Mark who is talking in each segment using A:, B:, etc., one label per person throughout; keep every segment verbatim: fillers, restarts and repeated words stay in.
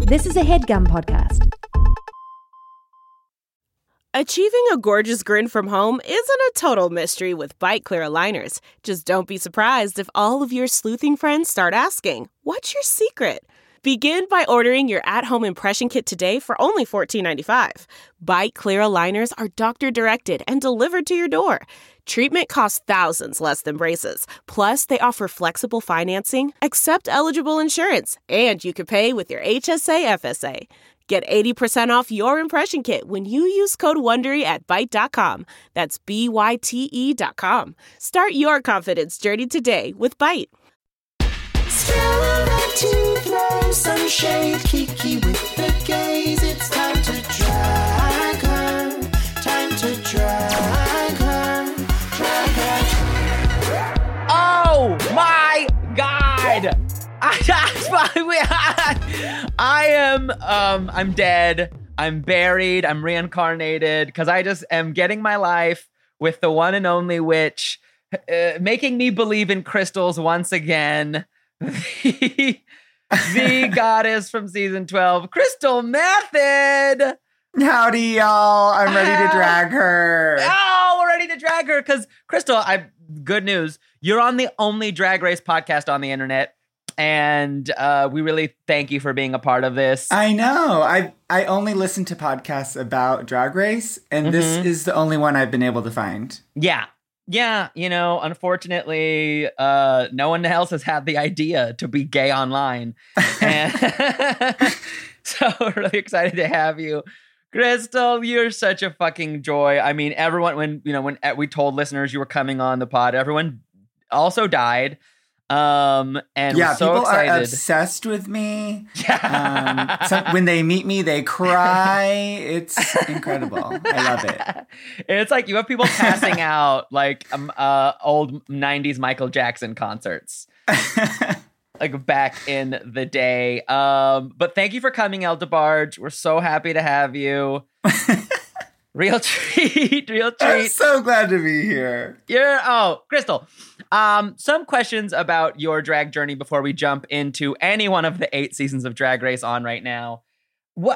A: This is a HeadGum podcast.
B: Achieving a gorgeous grin from home isn't a total mystery with Byte Clear aligners. Just don't be surprised if all of your sleuthing friends start asking, "What's your secret?" Begin by ordering your at-home impression kit today for only fourteen ninety-five. Byte Clear aligners are doctor-directed and delivered to your door. Treatment costs thousands less than braces. Plus, they offer flexible financing, accept eligible insurance, and you can pay with your H S A F S A. Get eighty percent off your impression kit when you use code WONDERY at byte dot com. That's B Y T E dot com. Start your confidence journey today with Byte.
C: Still about to throw some shade, Kiki with the gaze. It's time to drag her, time to drag her, drag her.
D: Oh my God! I, I am, um, I'm dead. I'm buried. I'm reincarnated because I just am getting my life with the one and only witch, uh, making me believe in crystals once again. The, the goddess from season twelve, Crystal Method.
E: Howdy, y'all. I'm ready to drag her.
D: Oh, we're ready to drag her because Crystal, I good news. You're on the only Drag Race podcast on the internet. And uh, we really thank you for being a part of this.
E: I know. I I only listen to podcasts about Drag Race, and mm-hmm. this is the only one I've been able to find.
D: Yeah. Yeah. You know, unfortunately, uh, no one else has had the idea to be gay online. And so we're really excited to have you. Crystal, you're such a fucking joy. I mean, everyone, when, you know, when we told listeners you were coming on the pod, everyone also died. Um, and
E: yeah,
D: we're so
E: people
D: excited.
E: are obsessed with me. Yeah. Um, so when they meet me, they cry. It's incredible. I love it.
D: It's like you have people passing out like um, uh, old nineties Michael Jackson concerts, like back in the day. Um, but thank you for coming, El DeBarge. We're so happy to have you. Real treat, real treat.
E: I'm so glad to be here.
D: You're, oh, Crystal. Um, some questions about your drag journey before we jump into any one of the eight seasons of Drag Race on right now. What,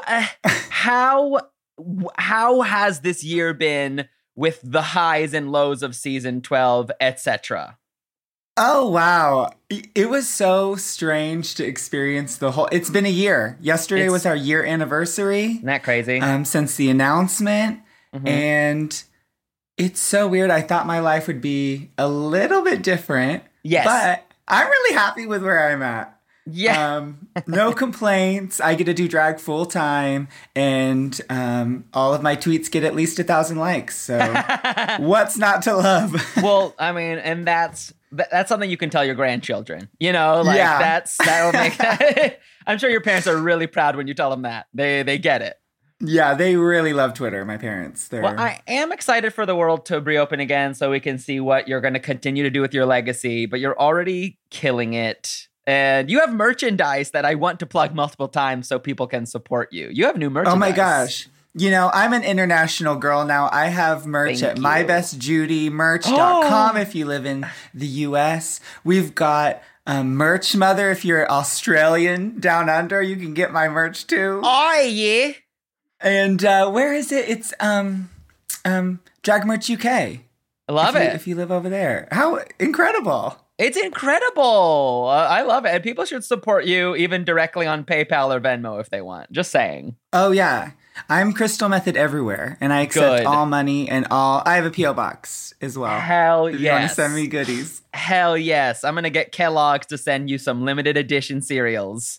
D: how, how has this year been with the highs and lows of season twelve, et cetera?
E: Oh, wow. It was so strange to experience the whole... It's been a year. Yesterday it's, was our year anniversary.
D: Isn't that crazy?
E: Um, since the announcement. Mm-hmm. And it's so weird. I thought my life would be a little bit different.
D: Yes.
E: But I'm really happy with where I'm at.
D: Yeah.
E: Um, no complaints. I get to do drag full time. And um, all of my tweets get at least a thousand likes. So what's not to love?
D: Well, I mean, and that's... That's something you can tell your grandchildren, you know, like
E: yeah.
D: that's, that'll make that. I'm sure your parents are really proud when you tell them that. They they get it.
E: Yeah, they really love Twitter, my parents. They're...
D: Well, I am excited for the world to reopen again so we can see what you're going to continue to do with your legacy, but you're already killing it. And you have merchandise that I want to plug multiple times so people can support you. You have new merchandise.
E: Oh my gosh. You know, I'm an international girl now. I have merch
D: Thank
E: at
D: you.
E: my best judy merch dot com oh. if you live in the U S. We've got um, Merch Mother. If you're Australian down under, you can get my merch too.
D: Oh, yeah.
E: And uh, where is it? It's um, um, Drag Merch U K.
D: I love
E: if
D: it.
E: You, if you live over there. How incredible.
D: It's incredible. Uh, I love it. And people should support you even directly on PayPal or Venmo if they want. Just saying.
E: Oh, yeah. I'm Crystal Method everywhere, and I accept
D: Good.
E: all money and all... I have a P O box as well.
D: Hell
E: if
D: yes.
E: you want to send me goodies.
D: Hell yes. I'm going to get Kellogg's to send you some limited edition cereals.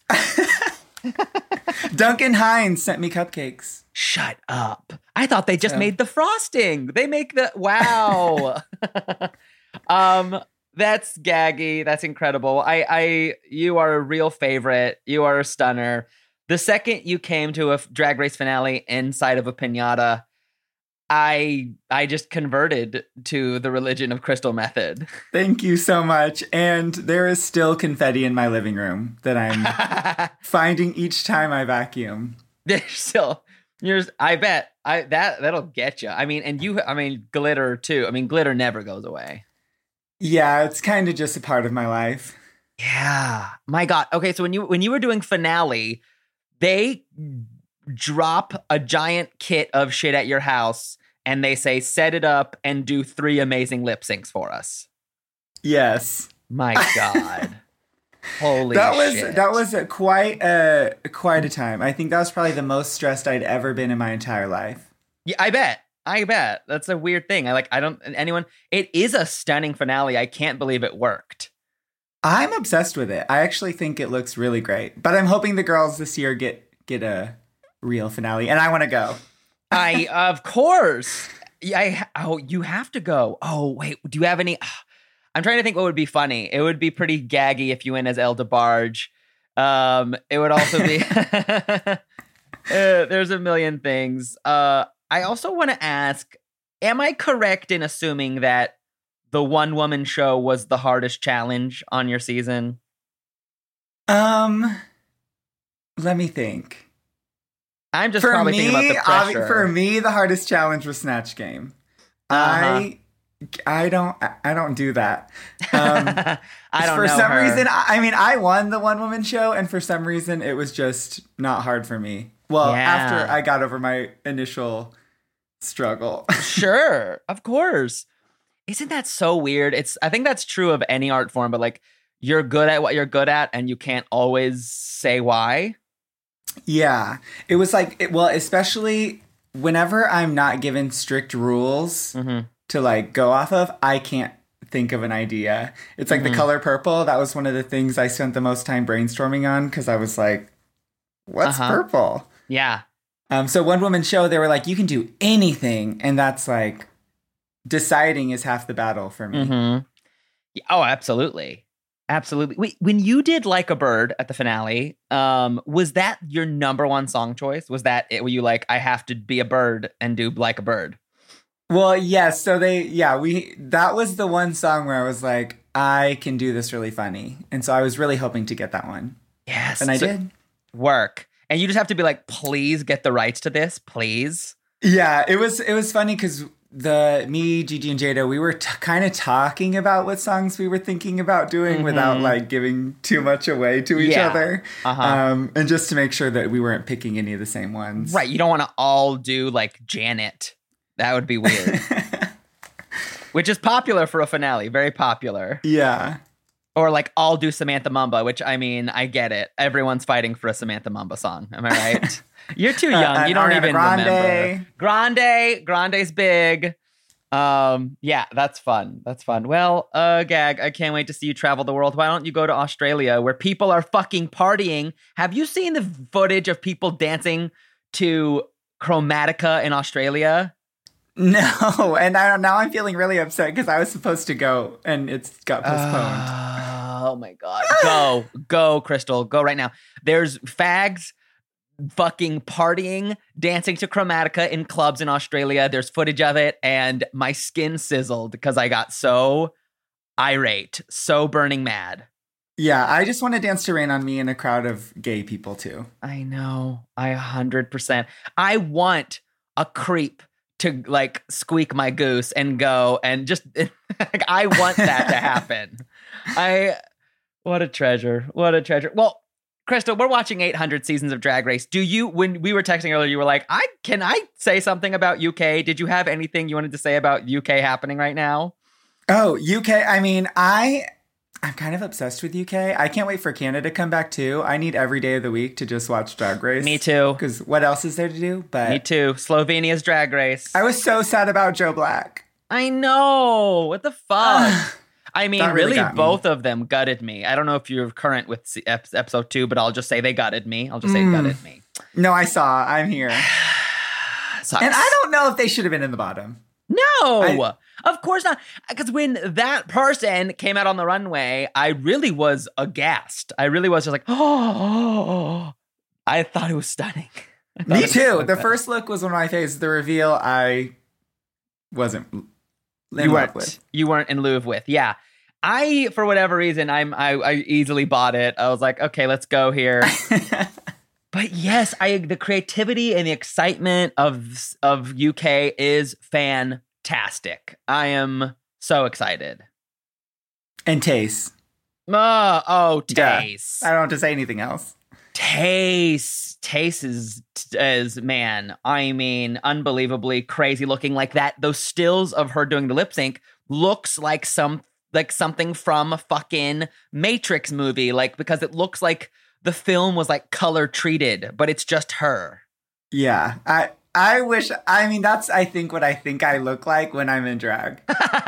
E: Duncan Hines sent me cupcakes.
D: Shut up. I thought they just
E: So.
D: made the frosting. They make the... Wow. um... That's gaggy. That's incredible. I, I, you are a real favorite. You are a stunner. The second you came to a Drag Race finale inside of a piñata, I, I just converted to the religion of Crystal Method.
E: Thank you so much. And there is still confetti in my living room that I'm finding each time I vacuum.
D: There's still, there's, I bet, I that that'll get you. I mean, and you, I mean, glitter too. I mean, glitter never goes away.
E: Yeah, it's kind of just a part of my life.
D: Yeah. My God. Okay, so when you when you were doing finale, They drop a giant kit of shit at your house and they say, set it up and do three amazing lip syncs for us.
E: Yes.
D: My God. Holy
E: that was
D: shit.
E: that was a quite a quite a time. I think that was probably the most stressed I'd ever been in my entire life.
D: Yeah, I bet. I bet. That's a weird thing. I like I don't anyone it is a stunning finale. I can't believe it worked.
E: I'm obsessed with it. I actually think it looks really great. But I'm hoping the girls this year get get a real finale, and I want to go.
D: I of course. I oh you have to go. Oh wait, do you have any? I'm trying to think what would be funny. It would be pretty gaggy if you went as El DeBarge. Um, it would also be. uh, there's a million things. Uh, I also want to ask: am I correct in assuming that the one woman show was the hardest challenge on your season?
E: Um, let me think.
D: I'm just
E: for
D: probably
E: me,
D: thinking about the pressure.
E: obvi- for me, the hardest challenge was Snatch Game.
D: Uh-huh.
E: I, I don't, I don't do that. Um,
D: I don't
E: for
D: know
E: some
D: her.
E: reason, I I mean, I won the one woman show, and for some reason, it was just not hard for me. Well,
D: Yeah.
E: after I got over my initial struggle.
D: Sure, of course. Isn't that so weird? It's I think that's true of any art form, but like you're good at what you're good at, and you can't always say why.
E: Yeah, it was like, it, well, especially whenever I'm not given strict rules
D: Mm-hmm.
E: to like go off of, I can't think of an idea. It's like
D: Mhm.
E: the color purple. That was one of the things I spent the most time brainstorming on because I was like, what's
D: Uh-huh.
E: purple?
D: Yeah.
E: Um, so one woman show, they were like, you can do anything. And that's like, deciding is half the battle for me.
D: Mm-hmm. Yeah, oh, absolutely. Absolutely. Wait, when you did Like a Bird at the finale, um, was that your number one song choice? Was that it? Were you like, I have to be a bird and do Like a Bird?
E: Well, yes. So they, yeah, we, that was the one song where I was like, I can do this really funny. And so I was really hoping to get that one.
D: Yes.
E: And I
D: So-
E: did.
D: Work. And you just have to be like, please get the rights to this, please.
E: Yeah, it was, it was funny because the, me, Gigi and Jada, we were t- kind of talking about what songs we were thinking about doing
D: Mhm.
E: without like giving too much away to each
D: Yeah.
E: other.
D: Uh-huh.
E: Um, and just to make sure that we weren't picking any of the same ones.
D: Right. You don't want to all do like Janet. That would be weird. Which is popular for a finale. Very popular.
E: Yeah.
D: Or like all do Samantha Mumba, which I mean, I get it. Everyone's fighting for a Samantha Mumba song. Am I right? You're too young.
E: Uh,
D: you don't
E: Ariana
D: even
E: Grande.
D: remember. Grande. Grande's big. Um, yeah, that's fun. That's fun. Well, uh, Gag, I can't wait to see you travel the world. Why don't you go to Australia where people are fucking partying? Have you seen the footage of people dancing to Chromatica in Australia?
E: No, and I, now I'm feeling really upset because I was supposed to go and it's got postponed.
D: Oh my God. Go, go, Crystal. Go right now. There's fags fucking partying, dancing to Chromatica in clubs in Australia. There's footage of it, and my skin sizzled because I got so irate, so burning mad.
E: Yeah, I just want to dance to Rain on Me in a crowd of gay people too.
D: I know. I one hundred percent. I want a creep to like squeak my goose and go and just like, I want that to happen. I what a treasure. What a treasure. Well, Crystal, we're watching eight hundred seasons of Drag Race. Do you, when we were texting earlier, you were like, I can I say something about U K? Did you have anything you wanted to say about U K happening right now?
E: Oh, U K. I mean, I I'm kind of obsessed with U K. I can't wait for Canada to come back too. I need every day of the week to just watch Drag Race.
D: Me too.
E: Because what else is there to do? But
D: Me too. Slovenia's Drag Race.
E: I was so sad about Joe Black.
D: I know. What the fuck? I mean,
E: That really
D: really,
E: got me.
D: both of them gutted me. I don't know if you're current with se- ep- episode two, but I'll just say they gutted me. I'll just say
E: Mm.
D: gutted me.
E: No, I saw. I'm here.
D: Sucks.
E: And I don't know if they should have been in the bottom.
D: No,
E: I-
D: of course not. Because when that person came out on the runway, I really was aghast. I really was just like, oh, I thought it was stunning. I thought it
E: Me
D: was
E: too.
D: so
E: The
D: good.
E: first look was one of my faves. The reveal, I wasn't in
D: you
E: love
D: weren't
E: with.
D: you weren't in Louvre with. Yeah. I, for whatever reason, I'm I, I easily bought it. I was like, okay, let's go here. But yes, I the creativity and the excitement of of U K is fantastic. I am so excited.
E: And Taste.
D: Oh, oh,
E: Yeah.
D: Taste.
E: I don't have to say anything else.
D: Taste, Taste is, is, man, I mean, unbelievably crazy looking. Like that, those stills of her doing the lip sync looks like some, like something from a fucking Matrix movie. Like, because it looks like the film was like color treated, but it's just her.
E: Yeah. I, I wish, I mean, that's, I think what I think I look like when I'm in drag.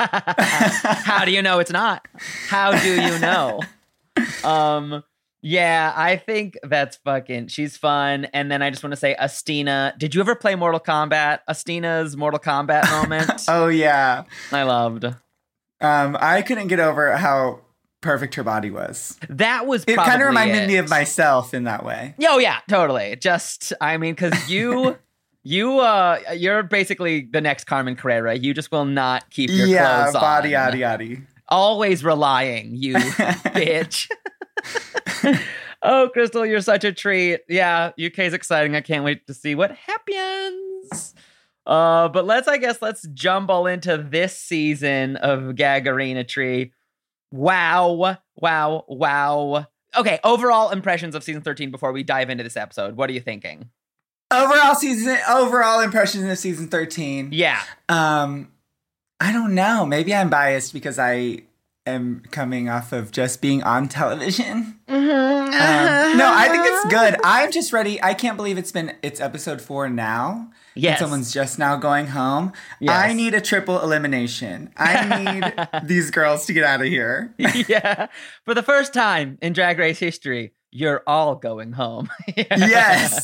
D: How do you know it's not? How do you know? Um, Yeah, I think that's fucking, she's fun. And then I just want to say, Astina, did you ever play Mortal Kombat? Astina's Mortal Kombat moment.
E: Oh, yeah.
D: I loved.
E: Um, I couldn't get over how perfect her body was.
D: That was
E: It
D: probably
E: kind of reminded
D: it.
E: me of myself in that way.
D: Oh, yeah, totally. Just, I mean, because you, you, uh, you're basically the next Carmen Carrera. You just will not keep your
E: yeah,
D: clothes on.
E: body, yaddy, yaddy.
D: Always relying, you bitch. Oh, Crystal, you're such a treat. Yeah, U K's exciting. I can't wait to see what happens. Uh, but let's, I guess, let's jumble into this season of Gag Arena Tree. Wow, wow, wow. Okay, overall impressions of season thirteen before we dive into this episode. What are you thinking?
E: Overall season, overall impressions of season thirteen.
D: Yeah.
E: Um, I don't know. Maybe I'm biased because I am coming off of just being on television.
D: Mm-hmm.
E: Um, no, I think it's good. I'm just ready. I can't believe it's been, it's episode four now.
D: Yes.
E: And someone's just now going home.
D: Yes.
E: I need a triple elimination. I need these girls to get out of here.
D: Yeah. For the first time in Drag Race history, you're all going home.
E: Yes.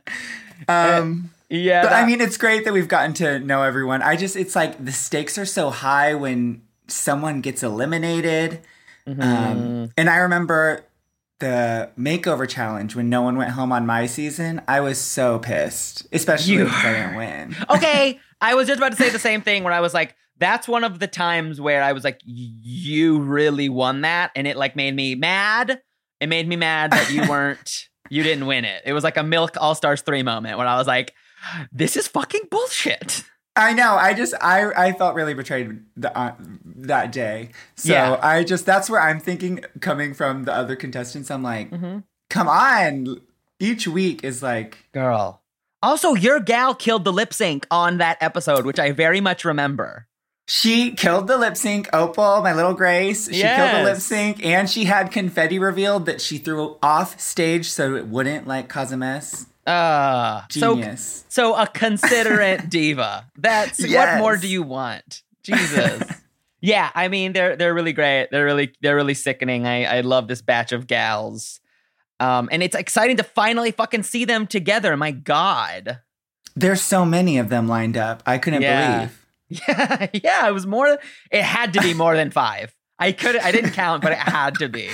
E: Um,
D: yeah.
E: but
D: that-
E: I mean, it's great that we've gotten to know everyone. I just, it's like the stakes are so high when someone gets eliminated.
D: Mm-hmm.
E: Um, and I remember the makeover challenge when no one went home on my season. I was so pissed, especially
D: You
E: because I didn't win.
D: Okay, I was just about to say the same thing where I was like, that's one of the times where I was like, you really won that. And it like made me mad. It made me mad that you weren't, you didn't win it. It was like a Milk All-Stars three moment where I was like, this is fucking bullshit.
E: I know. I just, I, I felt really betrayed the, uh, that day. So
D: Yeah.
E: I just, that's where I'm thinking coming from the other contestants. I'm like,
D: Mm-hmm.
E: come on. Each week is like,
D: Girl. Also, your gal killed the lip sync on that episode, which I very much remember.
E: she killed the lip sync. Opal, my little Grace, she killed the lip
D: Yes.
E: sync, and she had confetti revealed that she threw off stage so it wouldn't like cause a mess.
D: Uh,
E: Genius.
D: So, so a considerate diva. That's what
E: Yes.
D: more do you want? Jesus. Yeah, I mean they're they're really great. They're really they're really sickening. I I love this batch of gals. Um, and it's exciting to finally fucking see them together. My God.
E: There's so many of them lined up. I couldn't
D: Yeah.
E: believe.
D: Yeah, yeah. It was more. It had to be more than five. I could. I didn't count, but it had to be.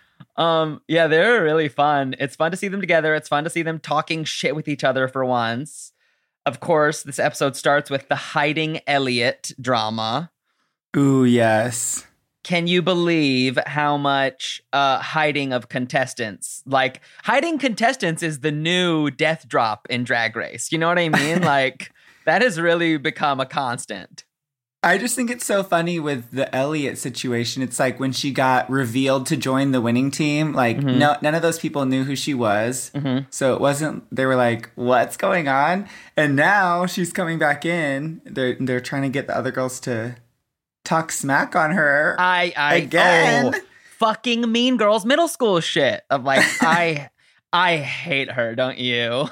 D: Um. Yeah, they're really fun. It's fun to see them together. It's fun to see them talking shit with each other for once. Of course, this episode starts with the hiding Elliot drama.
E: Ooh, yes.
D: Can you believe how much uh, hiding of contestants? Like, hiding contestants is the new death drop in Drag Race. You know what I mean? Like, that has really become a constant.
E: I just think it's so funny with the Elliot situation. It's like when she got revealed to join the winning team, like
D: Mhm.
E: no, none of those people knew who she was.
D: Mhm.
E: So it wasn't, they were like, what's going on? And now she's coming back in. They're, they're trying to get the other girls to talk smack on her.
D: I, I,
E: Again?
D: oh, fucking Mean Girls middle school shit. Of like, I, I hate her, don't you?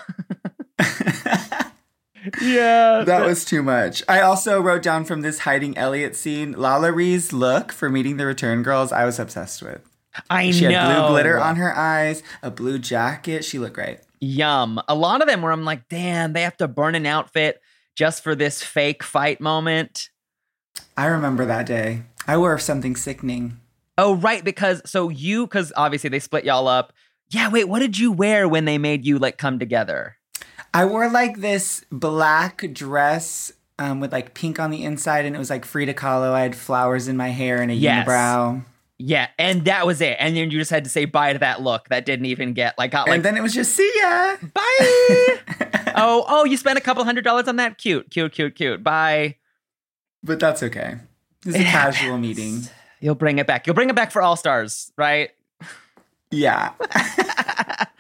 D: Yeah.
E: That was too much. I also wrote down from this hiding Elliot scene, Lalauríe's look for meeting the return girls. I was obsessed with.
D: I
E: She
D: know.
E: had blue glitter on her eyes, a blue jacket. She looked great.
D: Yum. A lot of them where I'm like, damn, they have to burn an outfit just for this fake fight moment.
E: I remember that day. I wore something sickening.
D: Oh, right. Because so you, because obviously they split y'all up. Yeah. Wait, what did you wear when they made you like come together?
E: I wore like this black dress um, with like pink on the inside, and it was like Frida Kahlo. I had flowers in my hair and a
D: Yes.
E: unibrow.
D: Yeah. And that was it. And then you just had to say bye to that look that didn't even get like, got like,
E: And then it was just, see ya.
D: bye. oh, oh, you spent a couple hundred dollars on that? Cute, cute, cute, cute. Bye.
E: But that's okay. It's a
D: It
E: casual
D: happens.
E: meeting.
D: You'll bring it back. You'll bring it back for All Stars, right?
E: Yeah.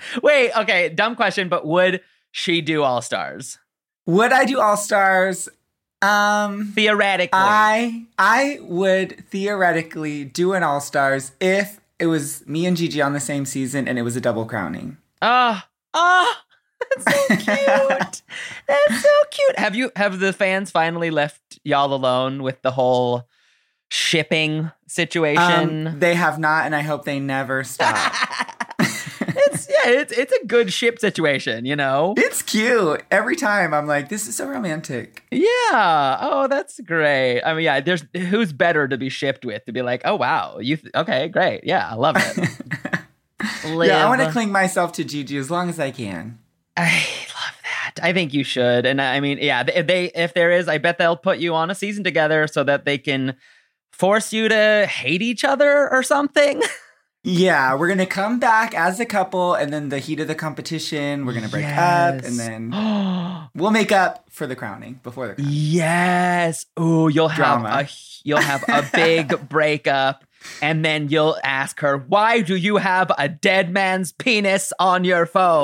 D: Wait, okay, dumb question, but would she do All Stars?
E: Would I do All Stars? Um,
D: Theoretically.
E: I I would theoretically do an All Stars if it was me and Gigi on the same season and it was a double crowning.
D: Oh, oh, that's so cute. That's so cute. Have you have the fans finally left y'all alone with the whole shipping situation?
E: Um, they have not, and I hope they never stop.
D: It's yeah, it's it's a good ship situation, you know.
E: It's cute. Every time I'm like, this is so romantic.
D: Yeah. Oh, that's great. I mean, yeah. There's who's better to be shipped with to be like, oh wow, you th- okay, great, yeah, I love it.
E: Yeah, I want to cling myself to Gigi as long as I can.
D: I love that. I think you should. And I mean, yeah, if they if there is, I bet they'll put you on a season together so that they can force you to hate each other or something.
E: Yeah, we're going to come back as a couple, and then the heat of the competition, we're going to break
D: yes.
E: up, and then we'll make up for the crowning before the crowning.
D: Yes. Oh, you'll have
E: Drama.
D: a you'll have a big breakup, and then you'll ask her, "Why do you have a dead man's penis on your phone?"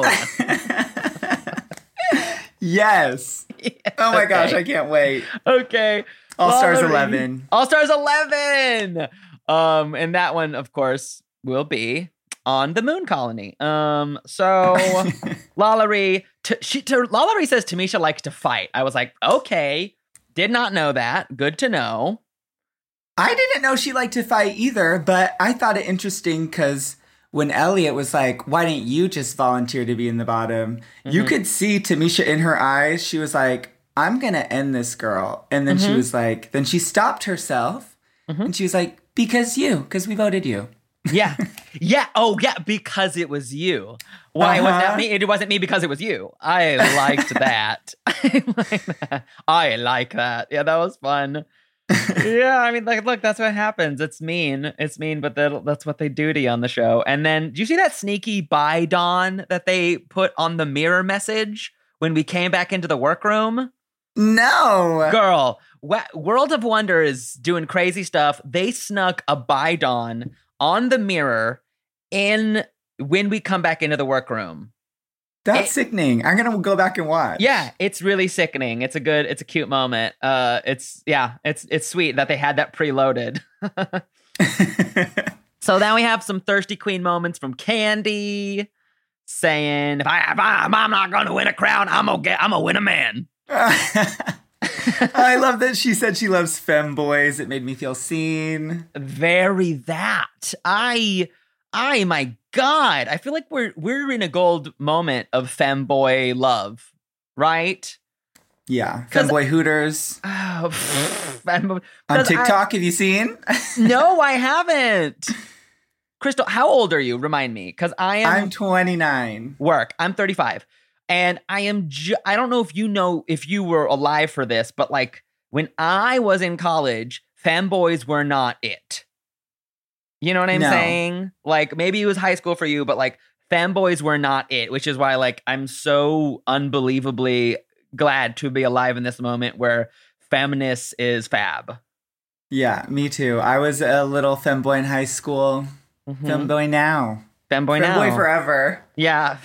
E: Yes.
D: Yes.
E: Oh my
D: okay.
E: gosh, I can't wait.
D: Okay.
E: All Stars
D: Valerie.
E: eleven.
D: All Stars eleven. Um, and that one, of course, will be on the Moon Colony. Um, so Lalaurie, t- she, t- Lalaurie says Tamisha likes to fight. I was like, okay, did not know that. Good to know.
E: I didn't know she liked to fight either, but I thought it interesting because when Elliot was like, why didn't you just volunteer to be in the bottom? Mm-hmm. You could see Tamisha in her eyes. She was like, I'm going to end this girl. And then mm-hmm. she was like, then she stopped herself mm-hmm. and she was like, because you, because we voted you.
D: Yeah. Yeah. Oh, yeah. Because it was you. Why
E: uh-huh.
D: was that me? It wasn't me because it was you. I liked that. I like that. I like that. Yeah, that was fun. Yeah, I mean, like, look, that's what happens. It's mean. It's mean, but that's what they do to you on the show. And then, do you see that sneaky bye, Dawn, that they put on the mirror message when we came back into the workroom?
E: No.
D: Girl, Wa- World of Wonder is doing crazy stuff. They snuck a bye, Dawn on the mirror in when we come back into the workroom.
E: That's
D: it,
E: sickening. I'm gonna go back and watch.
D: Yeah, it's really sickening. It's a good, it's a cute moment. Uh, it's yeah, it's it's sweet that they had that preloaded. So now we have some thirsty queen moments from Candy saying, "If I if, I, if I'm not gonna win a crown, I'm gonna get, I'm gonna win a man."
E: I love that she said she loves femboys. It made me feel seen.
D: Very that. I, I, my God, I feel like we're we're in a gold moment of femboy love, right?
E: Yeah, femboy hooters.
D: Oh, fem-
E: on TikTok,
D: I,
E: have you seen?
D: No, I haven't. Crystal, how old are you? Remind me, because I am.
E: I'm twenty-nine.
D: Work. I'm thirty-five. And I am, ju- I don't know if you know, if you were alive for this, but like when I was in college, femboys were not it. You know what I'm
E: no.
D: saying? Like maybe it was high school for you, but like femboys were not it, which is why like I'm so unbelievably glad to be alive in this moment where feminist is fab.
E: Yeah, me too. I was a little femboy in high school. Mm-hmm. Femboy now.
D: Femboy now.
E: Femboy forever.
D: Yeah.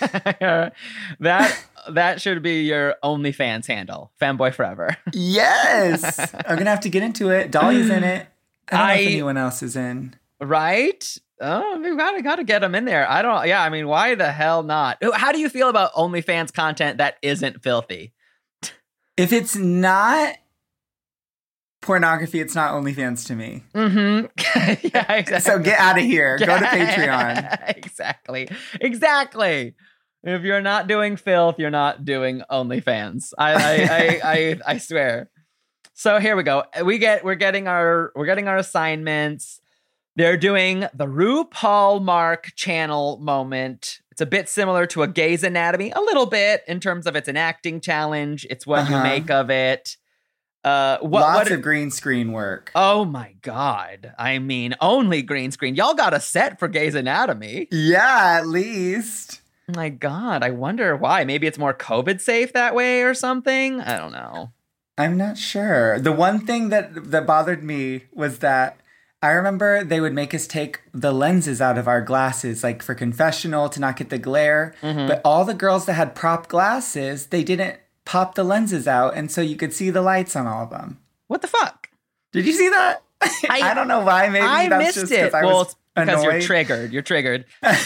D: that that should be your OnlyFans handle. Femboy forever.
E: Yes. I'm going to have to get into it. Dolly's in it. I don't
D: I,
E: know if anyone else is in.
D: Right? Oh, we gotta gotta get them in there. I don't. Yeah, I mean, why the hell not? How do you feel about OnlyFans content that isn't filthy?
E: If it's not pornography, it's not OnlyFans to me.
D: Mm-hmm. Yeah, exactly.
E: So get out of here. Go to Patreon.
D: Exactly. Exactly. If you're not doing filth, you're not doing OnlyFans. I I, I, I I swear. So here we go. We get we're getting our we're getting our assignments. They're doing the RuPaul Mark channel moment. It's a bit similar to a Gay's Anatomy, a little bit in terms of it's an acting challenge. It's what uh-huh. you make of it. Uh, what,
E: Lots
D: what,
E: of green screen work.
D: Oh my God. I mean, only green screen. Y'all got a set for Gay's Anatomy.
E: Yeah, at least.
D: My God. I wonder why. Maybe it's more COVID safe that way or something. I don't know.
E: I'm not sure. The one thing that that bothered me was that I remember they would make us take the lenses out of our glasses, like for confessional to not get the glare.
D: Mm-hmm.
E: But all the girls that had prop glasses, they didn't pop the lenses out, and so you could see the lights on all of them.
D: What the fuck?
E: Did you see that? I, I don't know why. Maybe
D: I
E: that's
D: missed
E: just
D: it.
E: I
D: Well,
E: was
D: it's because
E: annoyed.
D: you're triggered. You're triggered.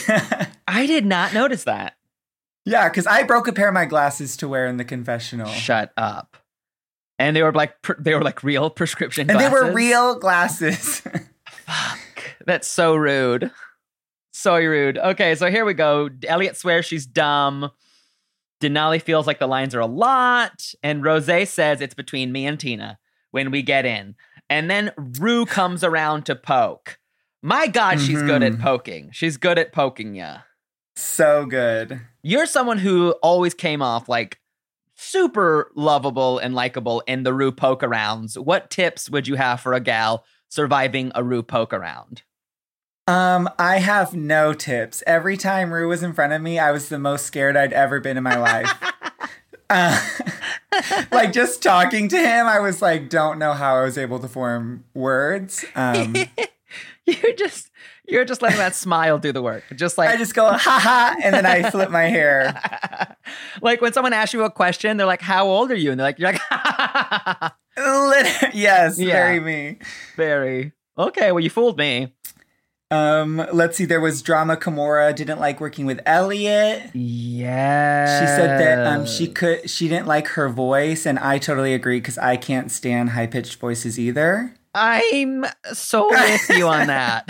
D: I did not notice that.
E: Yeah, because I broke a pair of my glasses to wear in the confessional.
D: Shut up. And they were like pr- they were like real prescription
E: And
D: glasses.
E: they were real glasses.
D: Fuck. That's so rude. So rude. Okay, so here we go. Elliot swears she's dumb. Denali feels like the lines are a lot. And Rosé says it's between me and Tina when we get in. And then Rue comes around to poke. My God, she's
E: Mm-hmm.
D: good at poking. She's good at poking ya.
E: So good.
D: You're someone who always came off like super lovable and likable in the Rue poke arounds. What tips would you have for a gal surviving a Rue poke around?
E: Um, I have no tips. Every time Rue was in front of me, I was the most scared I'd ever been in my life. uh, like just talking to him, I was like, don't know how I was able to form words. Um,
D: You're just you're just letting that smile do the work. Just like
E: I just go, ha ha, and then I flip my hair.
D: like when someone asks you a question, they're like, "How old are you?" And they're like, "You're like, ha ha ha ha."
E: Liter- yes,
D: Yeah.
E: very me.
D: Very okay. Well, you fooled me.
E: Um, let's see. There was drama. Kimura didn't like working with Elliot.
D: Yeah.
E: She said that um she could she didn't like her voice, and I totally agree because I can't stand high pitched voices either.
D: I'm so with you on that.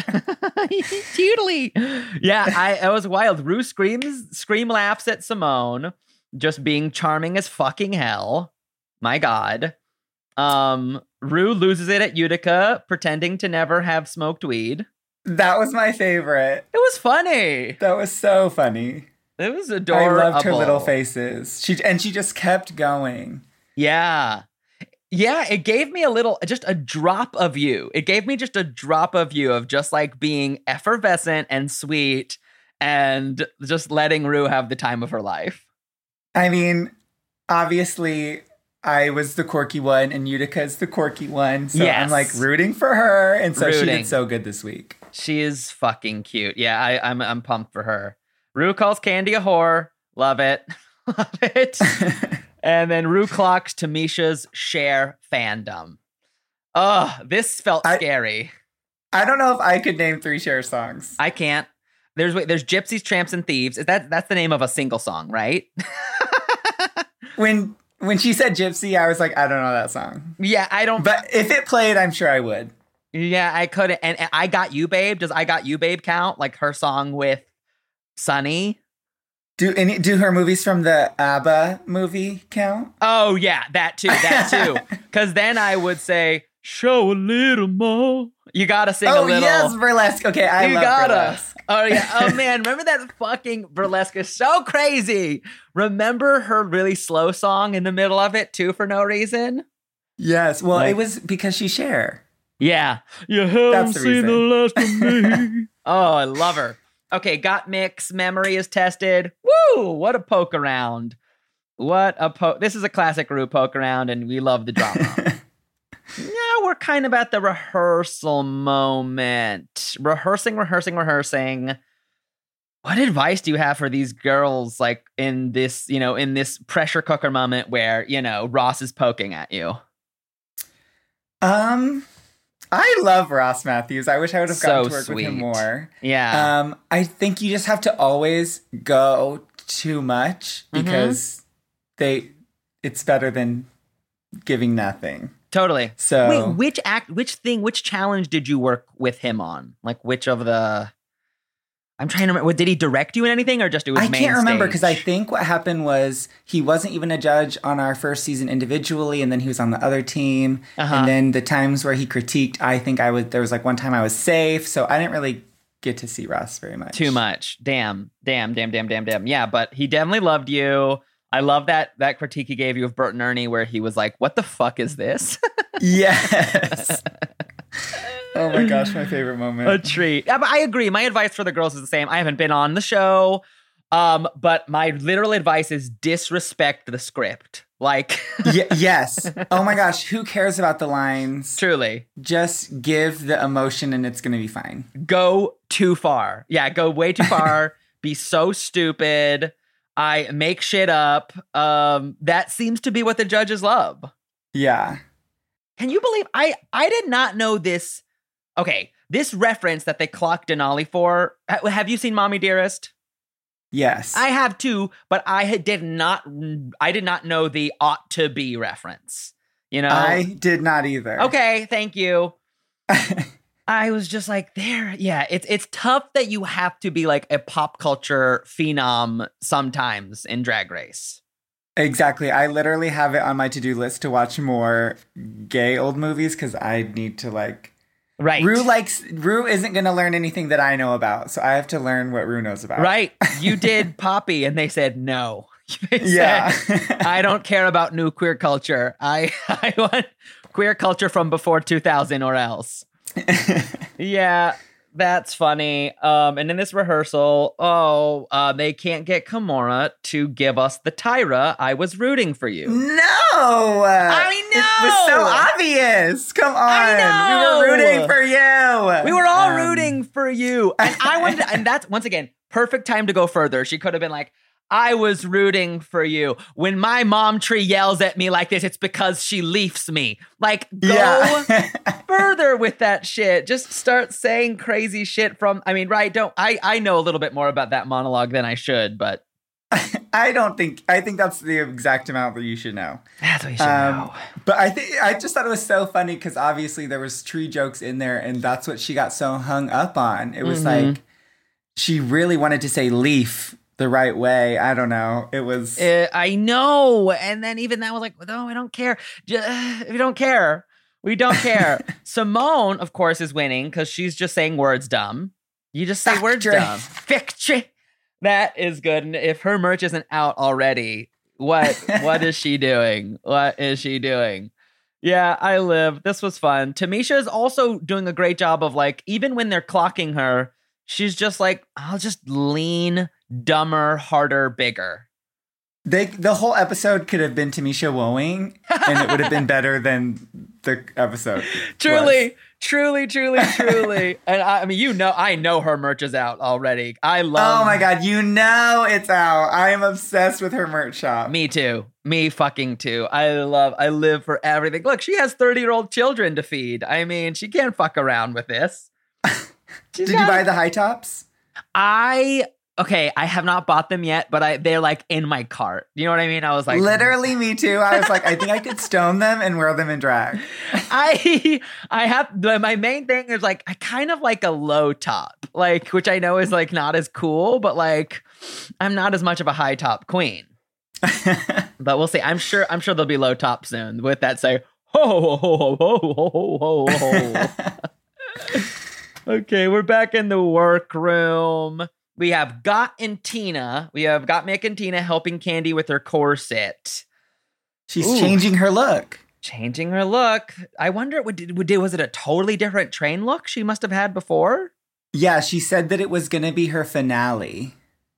D: Totally. Yeah, I it was wild. Rue screams, scream laughs at Simone, just being charming as fucking hell. My God. Um, Rue loses it at Utica, pretending to never have smoked weed.
E: That was my favorite.
D: It was funny.
E: That was so funny.
D: It was adorable.
E: I loved her little faces. She and she just kept going.
D: Yeah. Yeah, it gave me a little, just a drop of you. It gave me just a drop of you of just like being effervescent and sweet and just letting Rue have the time of her life.
E: I mean, obviously, I was the quirky one and Utica's the quirky one. So
D: Yes.
E: I'm like rooting for her. And so she
D: Rooting.
E: did so good this week.
D: She is fucking cute. Yeah, I, I'm I'm pumped for her. Rue calls Candy a whore. Love it. Love it. And then Rue clocks Tamisha's Cher fandom. Oh, this felt
E: I-
D: scary.
E: I don't know if I could name three Cher songs.
D: I can't. There's wait, there's Gypsies, Tramps, and Thieves. Is that that's the name of a single song, right?
E: When when she said Gypsy, I was like, I don't know that song.
D: Yeah, I don't.
E: But if it played, I'm sure I would.
D: Yeah, I couldn't. And, and I Got You, Babe. Does I Got You, Babe count? Like her song with Sunny?
E: Do any do her movies from the ABBA movie count?
D: Oh, yeah, that too. That too. Because then I would say, show a little more. You got to sing a
E: Oh
D: little.
E: yes, burlesque. Okay, I
D: you
E: love
D: gotta.
E: burlesque.
D: Oh, yeah. Oh, man. Remember that fucking burlesque is so crazy. Remember her really slow song in the middle of it, too, for no reason?
E: Yes. Well,
D: Like-
E: it was because she Cher.
D: Yeah. You haven't
E: That's the
D: seen the
E: reason.
D: last of me. Oh, I love her. Okay, got mix. Memory is tested. Woo! What a poke around. What a poke. This is a classic Rue poke around, and we love the drama. Now we're kind of at the rehearsal moment. Rehearsing, rehearsing, rehearsing. What advice do you have for these girls, like in this, you know, in this pressure cooker moment where, you know, Ross is poking at you?
E: Um, I love Ross Matthews. I wish I would have gotten
D: So
E: to work with him
D: sweet.
E: more.
D: Yeah.
E: Um, I think you just have to always go too much
D: Mm-hmm.
E: because they it's better than giving nothing.
D: Totally.
E: So
D: Wait, which act, which thing, which challenge did you work with him on? Like, which of the? I'm trying to remember. Did he direct you in anything, or just do his
E: I
D: main
E: can't remember because I
D: stage?
E: think what happened was he wasn't even a judge on our first season individually, and then he was on the other team.
D: Uh-huh.
E: And then the times where he critiqued, I think I was there was like one time I was safe, so I didn't really get to see Ross very much.
D: Too much. Damn, damn, damn, damn, damn, damn. Yeah, but he definitely loved you. I love that that critique he gave you of Bert and Ernie, where he was like, "What the fuck is this?"
E: Yes. Oh my gosh, my favorite moment.
D: A treat. Yeah, but I agree. My advice for the girls is the same. I haven't been on the show. Um, but my literal advice is disrespect the script. Like,
E: y- yes. Oh my gosh, who cares about the lines?
D: Truly.
E: Just give the emotion and it's going to be fine.
D: Go too far. Yeah, go way too far. Be so stupid. I make shit up. Um, that seems to be what the judges love.
E: Yeah.
D: Can you believe I I did not know this? Okay, this reference that they clocked Denali for. Have you seen Mommy Dearest?
E: Yes.
D: I have too, but I had- did not I did not know the ought to be reference. You know?
E: I did not either.
D: Okay, thank you. I was just like, there, yeah, it's it's tough that you have to be like a pop culture phenom sometimes in Drag Race.
E: Exactly. I literally have it on my to-do list to watch more gay old movies because I need to like...
D: Right.
E: Rue likes... Rue isn't going to learn anything that I know about, so I have to learn what Rue knows about.
D: Right. You did Poppy, and they said no. They
E: Yeah.
D: said, I don't care about new queer culture. I, I want queer culture from before two thousand or else. Yeah. That's funny. Um, and in this rehearsal, oh, uh, they can't get Kimora to give us the Tyra. I was rooting for you.
E: No!
D: I know!
E: It was so obvious! Come on!
D: I know!
E: We were rooting for you!
D: We were all
E: Um,
D: rooting for you. And I wanted to, and that's, once again, perfect time to go further. She could have been like, I was rooting for you. When my mom tree yells at me like this, it's because she leafs me. Like, go
E: Yeah.
D: further with that shit. Just start saying crazy shit from, I mean, right, don't, I, I know a little bit more about that monologue than I should, but.
E: I don't think, I think that's the exact amount that you should know.
D: That's what you should
E: Um,
D: know.
E: But I think, I just thought it was so funny because obviously there was tree jokes in there and that's what she got so hung up on. It was
D: Mhm.
E: like, she really wanted to say leaf the right way. I don't know. It was...
D: Uh, I know. And then even that was like, no, I don't care. Just, we don't care. We don't care. Simone, of course, is winning because she's just saying words dumb. You just say words
E: Victory.
D: dumb. Victory. That is good. And if her merch isn't out already, what what is she doing? What is she doing? Yeah, I live. This was fun. Tamisha is also doing a great job of like, even when they're clocking her, she's just like, I'll just lean, dumber, harder, bigger.
E: They, the whole episode could have been Tamisha woeing, and it would have been better than the episode.
D: Truly,
E: was.
D: truly, truly, truly. And I, I mean, you know, I know her merch is out already. I love.
E: Oh my God, you know it's out. I am obsessed with her merch shop.
D: Me too. Me fucking too. I love, I live for everything. Look, she has thirty-year-old children to feed. I mean, she can't fuck around with this.
E: Did you buy the high tops?
D: I, okay, I have not bought them yet, but I they're like in my cart. You know what I mean? I was like.
E: Literally me too. I was like, I think I could stone them and wear them in drag.
D: I I have the, my main thing is like I kind of like a low top, like which I know is like not as cool, but like I'm not as much of a high top queen. But we'll see. I'm sure I'm sure there'll be low top soon. With that, say ho ho ho ho ho ho ho ho ho. Okay, we're back in the workroom. We have Got and Tina. We have Got Mick and Tina helping Candy with her corset.
E: She's
D: Ooh.
E: changing her look.
D: Changing her look. I wonder, would, would, was it a totally different train look she must have had before?
E: Yeah, she said that it was going to be her finale.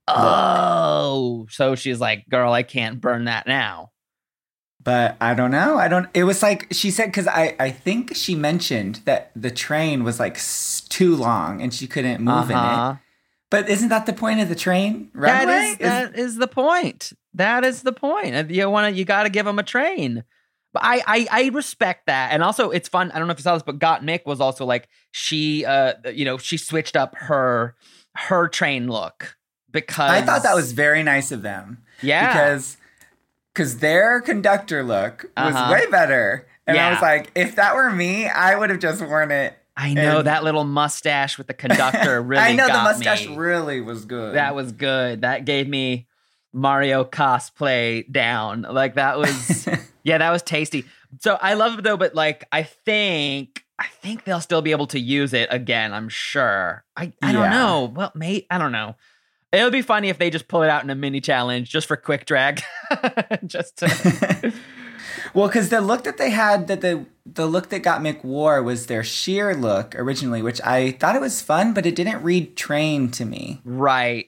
D: Oh, so she's like, girl, I can't burn that now.
E: But I don't know. I don't, it was like, she said, because I, I think she mentioned that the train was like s- too long and she couldn't move
D: Uh-huh.
E: in it. But isn't that the point of the train?
D: That
E: runway?
D: is, that is the point. That is the point. You want to, you got to give them a train. But I, I, I respect that. And also it's fun. I don't know if you saw this, but Got Mick was also like, she, uh, you know, she switched up her, her train look because
E: I thought that was very nice of them.
D: yeah,
E: Because because their conductor look was
D: Uh-huh.
E: way better. And
D: Yeah.
E: I was like, if that were me, I would have just worn it.
D: I know
E: and-
D: that little mustache with the conductor really
E: I know the
D: got
E: mustache
D: me.
E: really was good.
D: That was good. That gave me Mario cosplay down. Like that was, yeah, that was tasty. So I love it though, but like I think, I think they'll still be able to use it again. I'm sure. I, I don't
E: Yeah.
D: know. Well, mate, I don't know. It would be funny if they just pull it out in a mini challenge just for quick drag. just to.
E: Well, because the look that they had, that the the look that Got Mick wore was their sheer look originally, which I thought it was fun, but it didn't read train to me.
D: Right.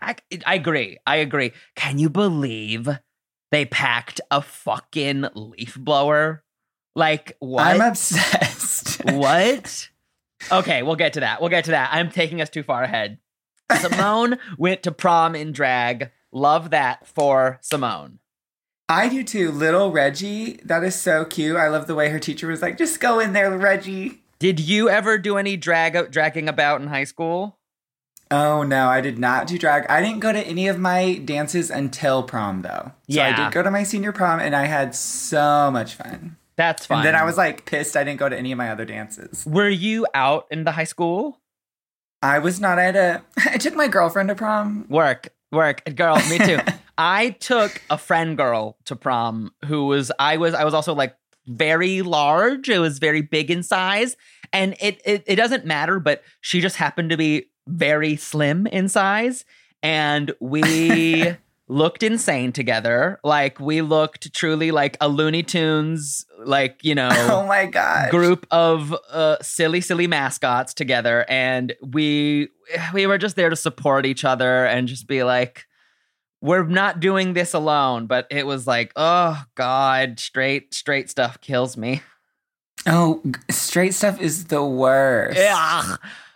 D: I, I agree. I agree. Can you believe they packed a fucking leaf blower? Like, what?
E: I'm obsessed.
D: What? Okay, we'll get to that. We'll get to that. I'm taking us too far ahead. Simone went to prom in drag. Love that for Simone.
E: I do too. Little Reggie, that is so cute. I love the way her teacher was like, just go in there, Reggie.
D: Did you ever do any drag dragging about in high school?
E: Oh, no, I did not do drag. I didn't go to any of my dances until prom, though. So
D: Yeah.
E: I did go to my senior prom, and I had so much fun.
D: That's fine.
E: And then I was, like, pissed I didn't go to any of my other dances.
D: Were you out in the high school?
E: I was not. I had a... I took my girlfriend to prom.
D: Work, work, girl. Me too. I took a friend girl to prom who was. I was. I was also like very large. It was very big in size, and it it, it doesn't matter. But she just happened to be very slim in size, and we looked insane together. Like we looked truly like a Looney Tunes, like, you know,
E: Oh my gosh.
D: group of uh, silly, silly mascots together. And we we were just there to support each other and just be like, we're not doing this alone. But it was like, oh God, straight, straight stuff kills me.
E: Oh, g- straight stuff is the worst.
D: Ugh.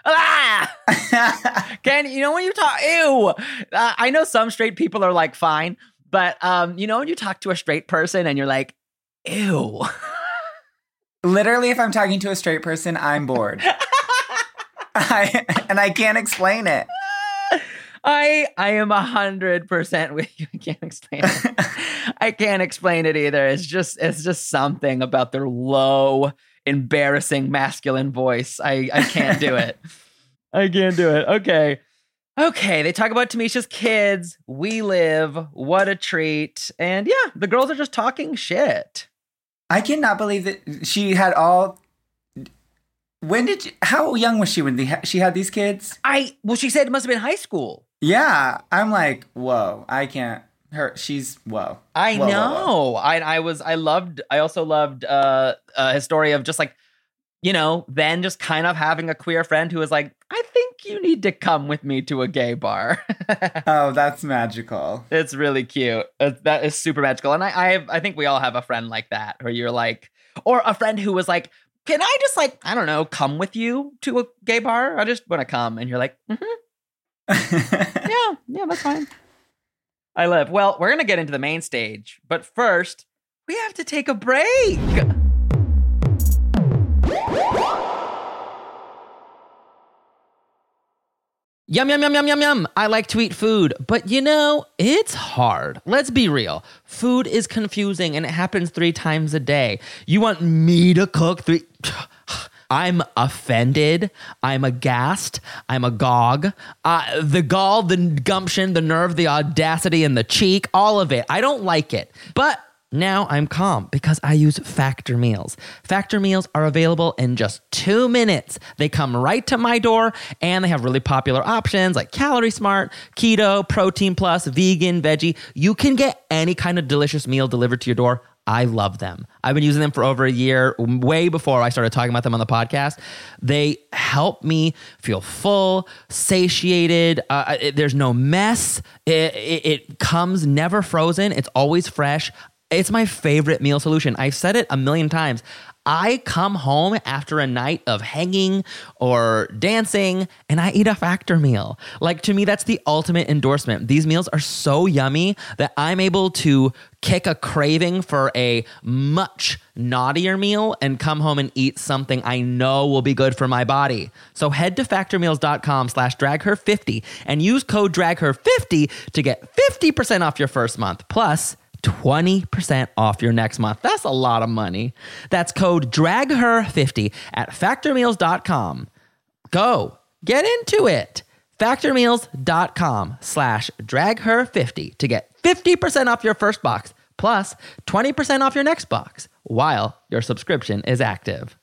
D: Ah! Can you know when you talk? Ew. Uh, I know some straight people are like fine, but um, you know when you talk to a straight person and you're like, ew.
E: Literally, if I'm talking to a straight person, I'm bored. I, and I can't explain it.
D: I I am a hundred percent with you. I can't explain it. I can't explain it either. It's just it's just something about their low, embarrassing masculine voice. I, I can't do it. I can't do it. Okay. Okay. They talk about Tamisha's kids. We live. What a treat. And yeah, the girls are just talking shit.
E: I cannot believe that she had all. When did you, how young was she when the, she had these kids?
D: I well, she said it must have been high school.
E: Yeah, I'm like, whoa, I can't. Her, she's whoa.
D: I
E: Whoa,
D: know.
E: whoa, whoa.
D: I I was I loved. I also loved uh, uh his story of just like, you know, then just kind of having a queer friend who was like, I think you need to come with me to a gay bar.
E: Oh, that's magical.
D: It's really cute. Uh, that is super magical. And I I, have, I think we all have a friend like that where you're like, or a friend who was like, can I just like, I don't know, come with you to a gay bar? I just want to come. And you're like, mm-hmm. yeah, yeah, that's fine. I live. Well, we're going to get into the main stage. But first, we have to take a break. Yum, yum, yum, yum, yum, yum. I like to eat food, but you know, it's hard. Let's be real. Food is confusing and it happens three times a day. You want me to cook three... I'm offended. I'm aghast. I'm agog. Uh, the gall, the gumption, the nerve, the audacity, and the cheek, all of it. I don't like it. But now I'm calm because I use Factor meals. Factor meals are available in just two minutes. They come right to my door and they have really popular options like Calorie Smart, Keto, Protein Plus, Vegan, Veggie. You can get any kind of delicious meal delivered to your door. I love them. I've been using them for over a year, way before I started talking about them on the podcast. They help me feel full, satiated. Uh, it, there's no mess. It, it, it comes never frozen. It's always fresh. It's my favorite meal solution. I've said it a million times. I come home after a night of hanging or dancing and I eat a Factor meal. Like, to me, that's the ultimate endorsement. These meals are so yummy that I'm able to kick a craving for a much naughtier meal and come home and eat something I know will be good for my body. So head to factormeals.com slash dragher50 and use code dragher fifty to get fifty percent off your first month. Plus, twenty percent off your next month. That's a lot of money. That's code dragher fifty at factormeals.com. Go. Get into it. Factormeals.com slash dragher50 to get fifty percent off your first box plus twenty percent off your next box while your subscription is active.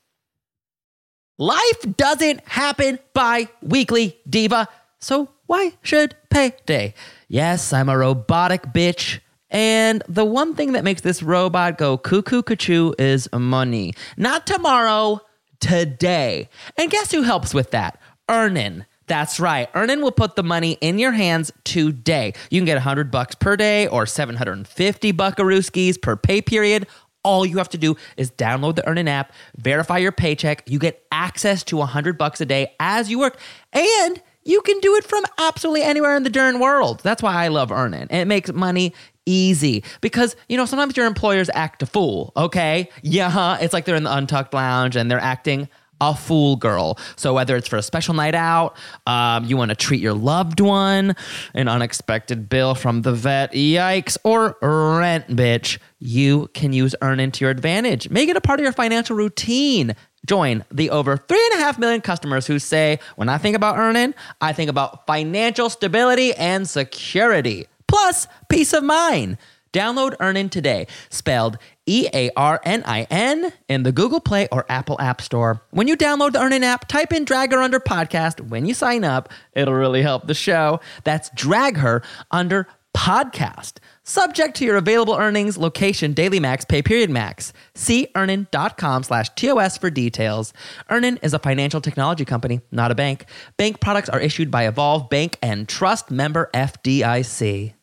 D: Life doesn't happen bi-weekly, diva. So why should payday? Yes, I'm a robotic bitch. And the one thing that makes this robot go cuckoo cuckoo is money. Not tomorrow, today. And guess who helps with that? Earnin. That's right. Earnin will put the money in your hands today. You can get one hundred bucks per day or seven hundred fifty buckarooskies per pay period. All you have to do is download the Earnin app, verify your paycheck. You get access to one hundred bucks a day as you work, and you can do it from absolutely anywhere in the darn world. That's why I love Earnin. It makes money easy because, you know, sometimes your employers act a fool, okay? Yeah, it's like they're in the Untucked Lounge and they're acting a fool girl. So whether it's for a special night out, um, you want to treat your loved one, an unexpected bill from the vet, yikes, or rent, bitch, you can use Earnin to your advantage. Make it a part of your financial routine. Join the over three and a half million customers who say, when I think about Earnin, I think about financial stability and security, plus peace of mind. Download Earnin today, spelled E A R N I N, in the Google Play or Apple App Store. When you download the Earnin app, type in Drag Her Under Podcast. When you sign up, it'll really help the show. That's Drag Her Under Podcast. Subject to your available earnings, location, daily max, pay period max. See earnin.com slash TOS for details. Earnin is a financial technology company, not a bank. Bank products are issued by Evolve Bank and Trust, member F D I C.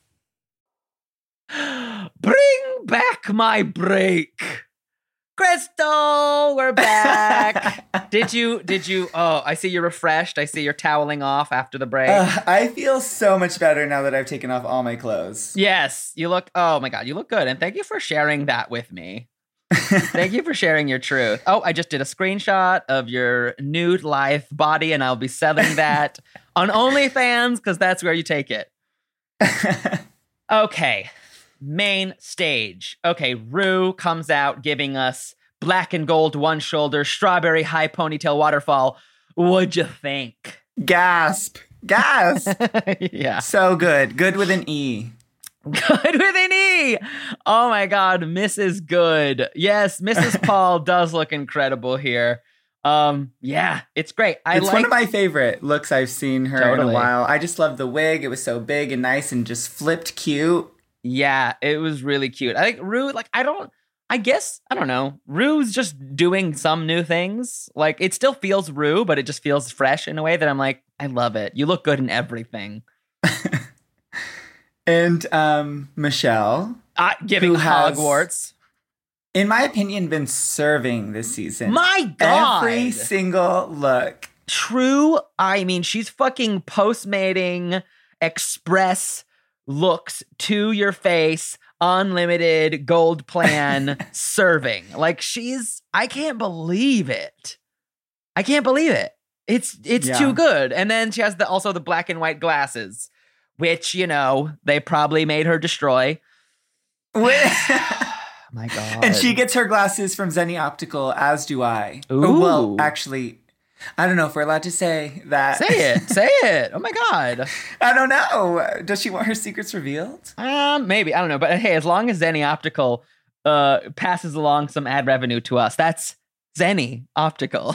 D: Bring back my break. Crystal, we're back. did you, did you, oh, I see you're refreshed. I see you're toweling off after the break.
E: Uh, I feel so much better now that I've taken off all my clothes.
D: Yes, you look, oh my God, you look good. And thank you for sharing that with me. Thank you for sharing your truth. Oh, I just did a screenshot of your nude life body and I'll be selling that on OnlyFans because that's where you take it. Okay. Main stage. Okay, Rue comes out giving us black and gold one shoulder, strawberry high ponytail waterfall. What'd you think?
E: Gasp. Gasp.
D: Yeah.
E: So good. Good with an E.
D: Good with an E. Oh my God, Missus Good. Yes, Missus Paul does look incredible here. Um, yeah, it's great. I
E: it's
D: like-
E: one of my favorite looks I've seen her
D: Totally.
E: in a while. I just love the wig. It was so big and nice and just flipped cute.
D: Yeah, it was really cute. I think Rue, like, I don't, I guess, I don't know. Rue's just doing some new things. Like, it still feels Rue, but it just feels fresh in a way that I'm like, I love it. You look good in everything.
E: And um, Michelle.
D: Uh, giving
E: who has,
D: Hogwarts.
E: in my opinion, been serving this season.
D: My God.
E: Every single look.
D: True. I mean, she's fucking Postmating express looks to your face, unlimited gold plan serving. Like she's, I can't believe it. I can't believe it. It's it's
E: Yeah.
D: too good. And then she has the also the black and white glasses, which, you know, they probably made her destroy. My God.
E: And she gets her glasses from Zenni Optical, as do I.
D: Ooh.
E: Oh, well, actually, I don't know if we're allowed to say that.
D: Say it. Say it. Oh my God.
E: I don't know. Does she want her secrets revealed?
D: Um, maybe. I don't know. But hey, as long as Zenni Optical uh, passes along some ad revenue to us, that's Zenni Optical.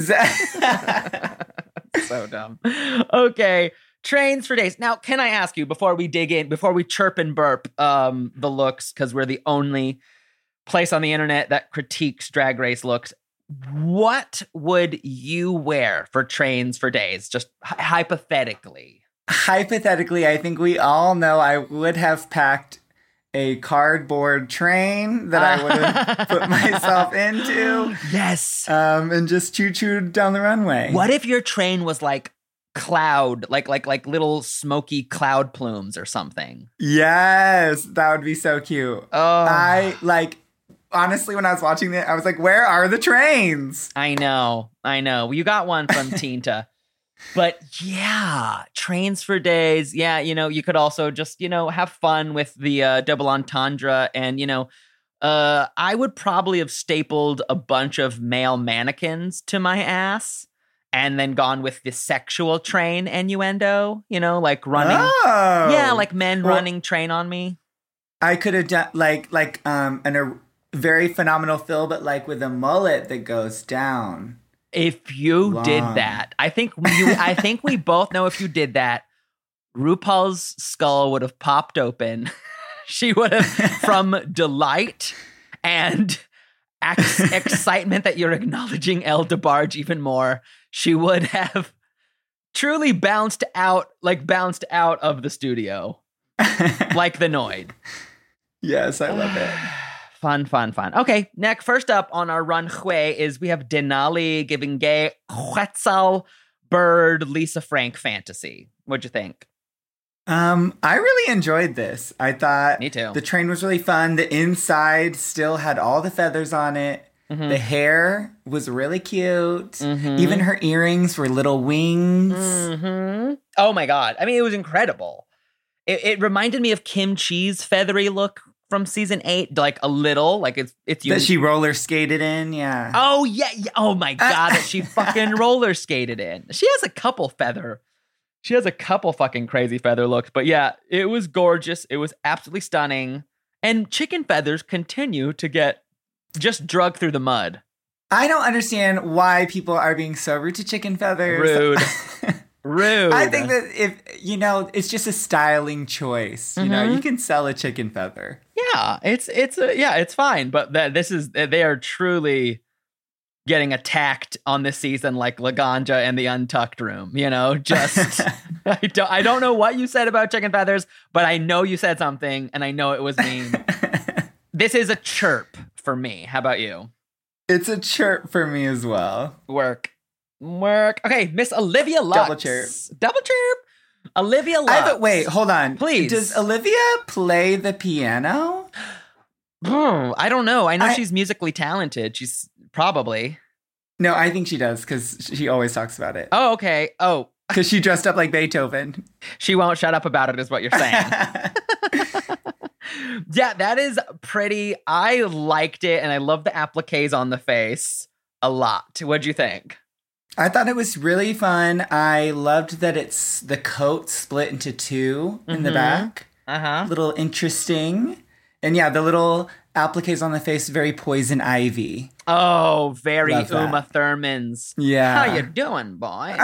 D: So dumb. Okay. Trains for days. Now, can I ask you, before we dig in, before we chirp and burp um, the looks, because we're the only place on the internet that critiques Drag Race looks, what would you wear for trains for days? Just hy- hypothetically.
E: Hypothetically, I think we all know I would have packed a cardboard train that I would have put myself into.
D: Yes.
E: Um, and just choo-chooed down the runway.
D: What if your train was like cloud, like like like little smoky cloud plumes or something?
E: Yes, that would be so cute.
D: Oh,
E: I, like, honestly, when I was watching it, I was like, where are the trains?
D: I know, I know. You got one from Tinta. But yeah, trains for days. Yeah, you know, you could also just, you know, have fun with the uh, double entendre. And, you know, uh, I would probably have stapled a bunch of male mannequins to my ass and then gone with the sexual train innuendo, you know, like running.
E: Oh.
D: Yeah, like men
E: Well,
D: running train on me.
E: I could have done, like, like um, an, a very phenomenal Phil, but, like, with a mullet that goes down.
D: If you
E: Long.
D: did that, I think you, I think we both know if you did that, RuPaul's skull would have popped open. She would have, from delight and ex- excitement that you're acknowledging El DeBarge even more, she would have truly bounced out, like bounced out of the studio, like the Noid.
E: Yes, I love it.
D: Fun, fun, fun. Okay, next, first up on our runway is we have Denali giving gay Quetzal Bird Lisa Frank fantasy. What'd you think?
E: Um, I really enjoyed this. I thought
D: Me too.
E: the train was really fun. The inside still had all the feathers on it.
D: Mm-hmm.
E: The hair was really cute.
D: Mm-hmm.
E: Even her earrings were little wings.
D: Mm-hmm. Oh my God. I mean, it was incredible. It, it reminded me of Kim Chi's feathery look from season eight, like a little, like it's it's
E: That she roller skated in, yeah.
D: Oh yeah, yeah. Oh my God, that she fucking roller skated in. She has a couple feather. She has a couple fucking crazy feather looks, but yeah, it was gorgeous. It was absolutely stunning. And chicken feathers continue to get just drugged through the mud.
E: I don't understand why people are being so rude to chicken feathers.
D: Rude. Rude.
E: I think that if, you know, it's just a styling choice. You
D: Mm-hmm.
E: know, you can sell a chicken feather.
D: Yeah, it's it's uh, yeah, it's fine. But that this is they are truly getting attacked on this season like Laganja and the Untucked Room. You know, just I don't I don't know what you said about chicken feathers, but I know you said something, and I know it was mean. This is a chirp for me. How about you?
E: It's a chirp for me as well.
D: Work, work. Okay, Miss Olivia Lux.
E: Double chirp.
D: Double chirp. Olivia Lux.
E: I have a, wait, hold on.
D: Please.
E: Does Olivia play the piano?
D: Hmm, I don't know. I know
E: I-
D: she's musically talented. She's probably.
E: No, I think she does because she always talks about it.
D: Oh, okay. Oh,
E: Because she dressed up like Beethoven.
D: she won't shut up about it, is what you're saying. Yeah, that is pretty. I liked it, and I love the appliques on the face a lot. What'd you think?
E: I thought it was really fun. I loved that it's the coat split into two in the
D: Mhm.
E: back.
D: Uh huh.
E: Little interesting. And yeah, the little appliques on the face, very Poison Ivy.
D: Oh, very
E: Love that.
D: Uma Thurman's.
E: Yeah.
D: How you doing, boys?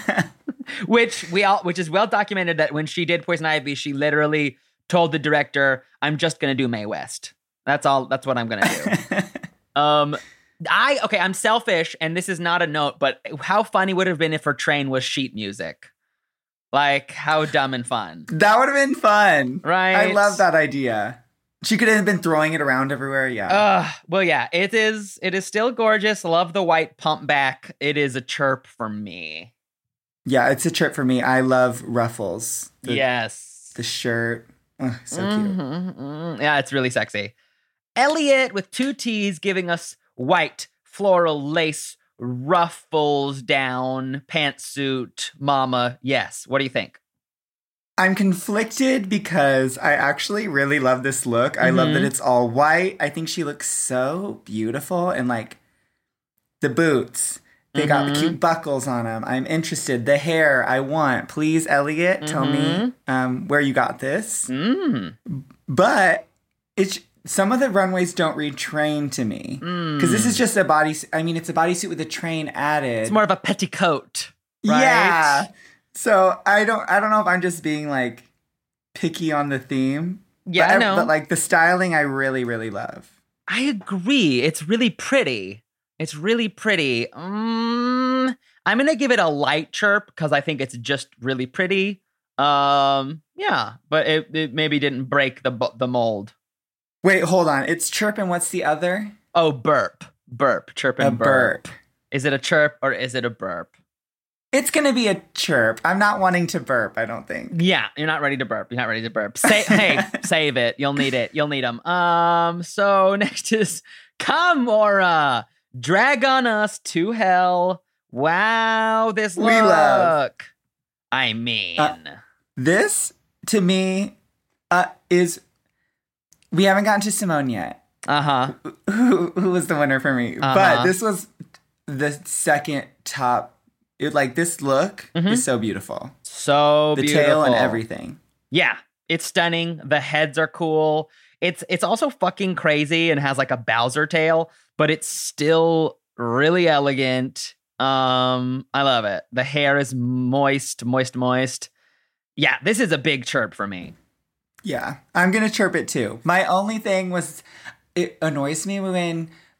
D: which we all, which is well documented that when she did Poison Ivy, she literally told the director, "I'm just gonna do Mae West. That's all. That's what I'm gonna do." um, I okay. I'm selfish, and this is not a note, but how funny would it have been if her train was sheet music? Like how dumb and fun,
E: That would have been fun.
D: right?
E: I love that idea. She could have been throwing it around everywhere. Yeah.
D: Uh, well, yeah, it is. It is still gorgeous. Love the white pump back. It is a chirp for me.
E: yeah, it's a trip for me. I love ruffles. The,
D: yes.
E: The shirt. Ugh, so cute.
D: Mhm, mhm. Yeah, it's really sexy. Elliot with two T's giving us white floral lace ruffles down pantsuit. Mama, yes. What do you think?
E: I'm conflicted because I actually really love this look. I love that
D: Mhm.
E: it's all white. I think she looks so beautiful. And like the boots, they got the
D: Mhm.
E: cute buckles on them. I'm interested. The hair, I want. Please, Elliot, tell me
D: Mhm.
E: um, where you got this.
D: Mm.
E: But it's some of the runways don't read train to me. Because this is just a body. I mean, it's a bodysuit with a train added.
D: It's more of a petticoat, right?
E: Yeah. So I don't I don't know if I'm just being like picky on the theme.
D: Yeah,
E: but
D: I know.
E: But like the styling I really, really love.
D: I agree. It's really pretty. It's really pretty. Mm, I'm gonna give it a light chirp because I think it's just really pretty. Um, yeah, but it, it maybe didn't break the bu- the mold.
E: Wait, hold on. It's chirp and what's the other?
D: Oh, burp, burp, chirp and
E: A
D: burp.
E: burp.
D: Is it a chirp or is it a burp?
E: It's gonna be a chirp. I'm not wanting to burp, I don't think.
D: Yeah, you're not ready to burp. You're not ready to burp. Say, hey, save it. You'll need it. You'll need them. Um. So next is Kamora. Drag on us to hell. Wow, this look.
E: We love.
D: I mean,
E: Uh, This, to me, uh, is we haven't gotten to Simone yet.
D: uh huh.
E: Who who was the winner for me?
D: Uh-huh.
E: But this was the second top. It like this look
D: Mhm.
E: is so beautiful.
D: So
E: The
D: beautiful.
E: tail and everything.
D: Yeah, it's stunning. The heads are cool. It's it's also fucking crazy and has like a Bowser tail, but it's still really elegant. Um, I love it. The hair is moist, moist, moist. Yeah, this is a big chirp for me.
E: Yeah, I'm gonna chirp it too. My only thing was, it annoys me when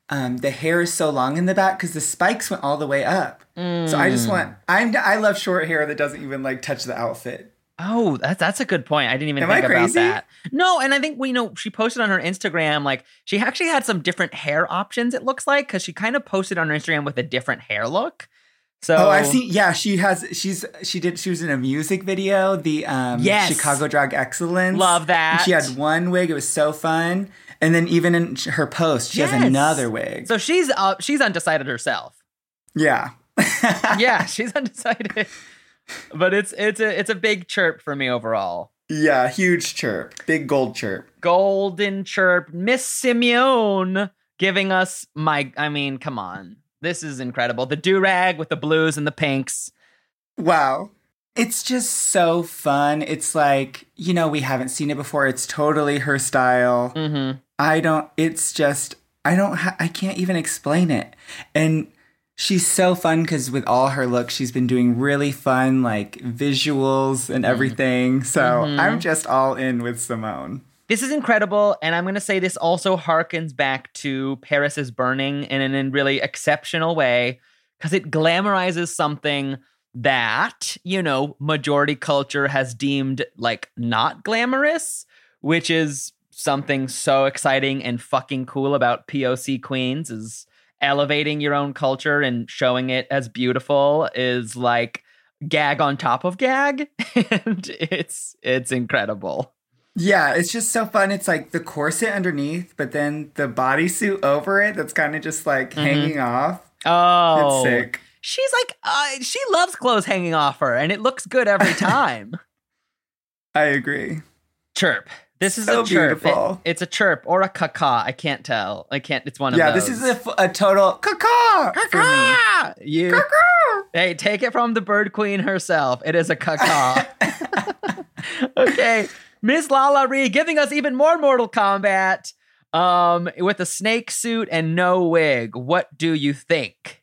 E: um, the hair is so long in the back because the spikes went all the way up. Mm. So I just want, I'm, I love short hair that doesn't even like touch the outfit.
D: Oh, that's that's a good point. I didn't even
E: Am
D: think
E: I
D: about
E: crazy?
D: that. No, and I think we you know she posted on her Instagram like she actually had some different hair options. It looks like because she kind of posted on her Instagram with a different hair look. So
E: oh, I've seen. Yeah, she has. She's she did. She was in a music video, the um,
D: yes.
E: Chicago Drag Excellence.
D: Love that.
E: And she had one wig. It was so fun. And then even in her post, she
D: yes.
E: has another wig.
D: So she's uh, she's undecided herself.
E: Yeah.
D: yeah, she's undecided. But it's it's a it's a big chirp for me overall.
E: Yeah, huge chirp. Big gold chirp.
D: Golden chirp. Miss Simeone giving us my I mean, come on. This is incredible. The do-rag with the blues and the pinks.
E: Wow. It's just so fun. It's like, you know, we haven't seen it before. It's totally her style.
D: Mm-hmm.
E: I don't, it's just, I don't, ha- I can't even explain it. And she's so fun because with all her looks, she's been doing really fun, like, visuals and everything. So mm-hmm. I'm just all in with Simone.
D: This is incredible, and I'm going to say this also harkens back to Paris is Burning in a really exceptional way, because it glamorizes something that, you know, majority culture has deemed, like, not glamorous, which is something so exciting and fucking cool about P O C queens, is elevating your own culture and showing it as beautiful is, like, gag on top of gag, and it's it's incredible.
E: Yeah, it's just so fun. It's like the corset underneath, but then the bodysuit over it that's kind of just like mm-hmm. hanging off.
D: Oh,
E: it's sick.
D: She's like, uh, she loves clothes hanging off her, and it looks good every time.
E: I agree.
D: Chirp. This is
E: so
D: a chirp.
E: Beautiful.
D: It, it's a chirp or a caca. I can't tell. I can't. It's one of
E: yeah,
D: those.
E: Yeah, this is a, a total caca.
D: Caca. You.
E: Caca.
D: Hey, take it from the bird queen herself. It is a caca. Okay. Miss Lala Ree giving us even more Mortal Kombat um, with a snake suit and no wig. What do you think?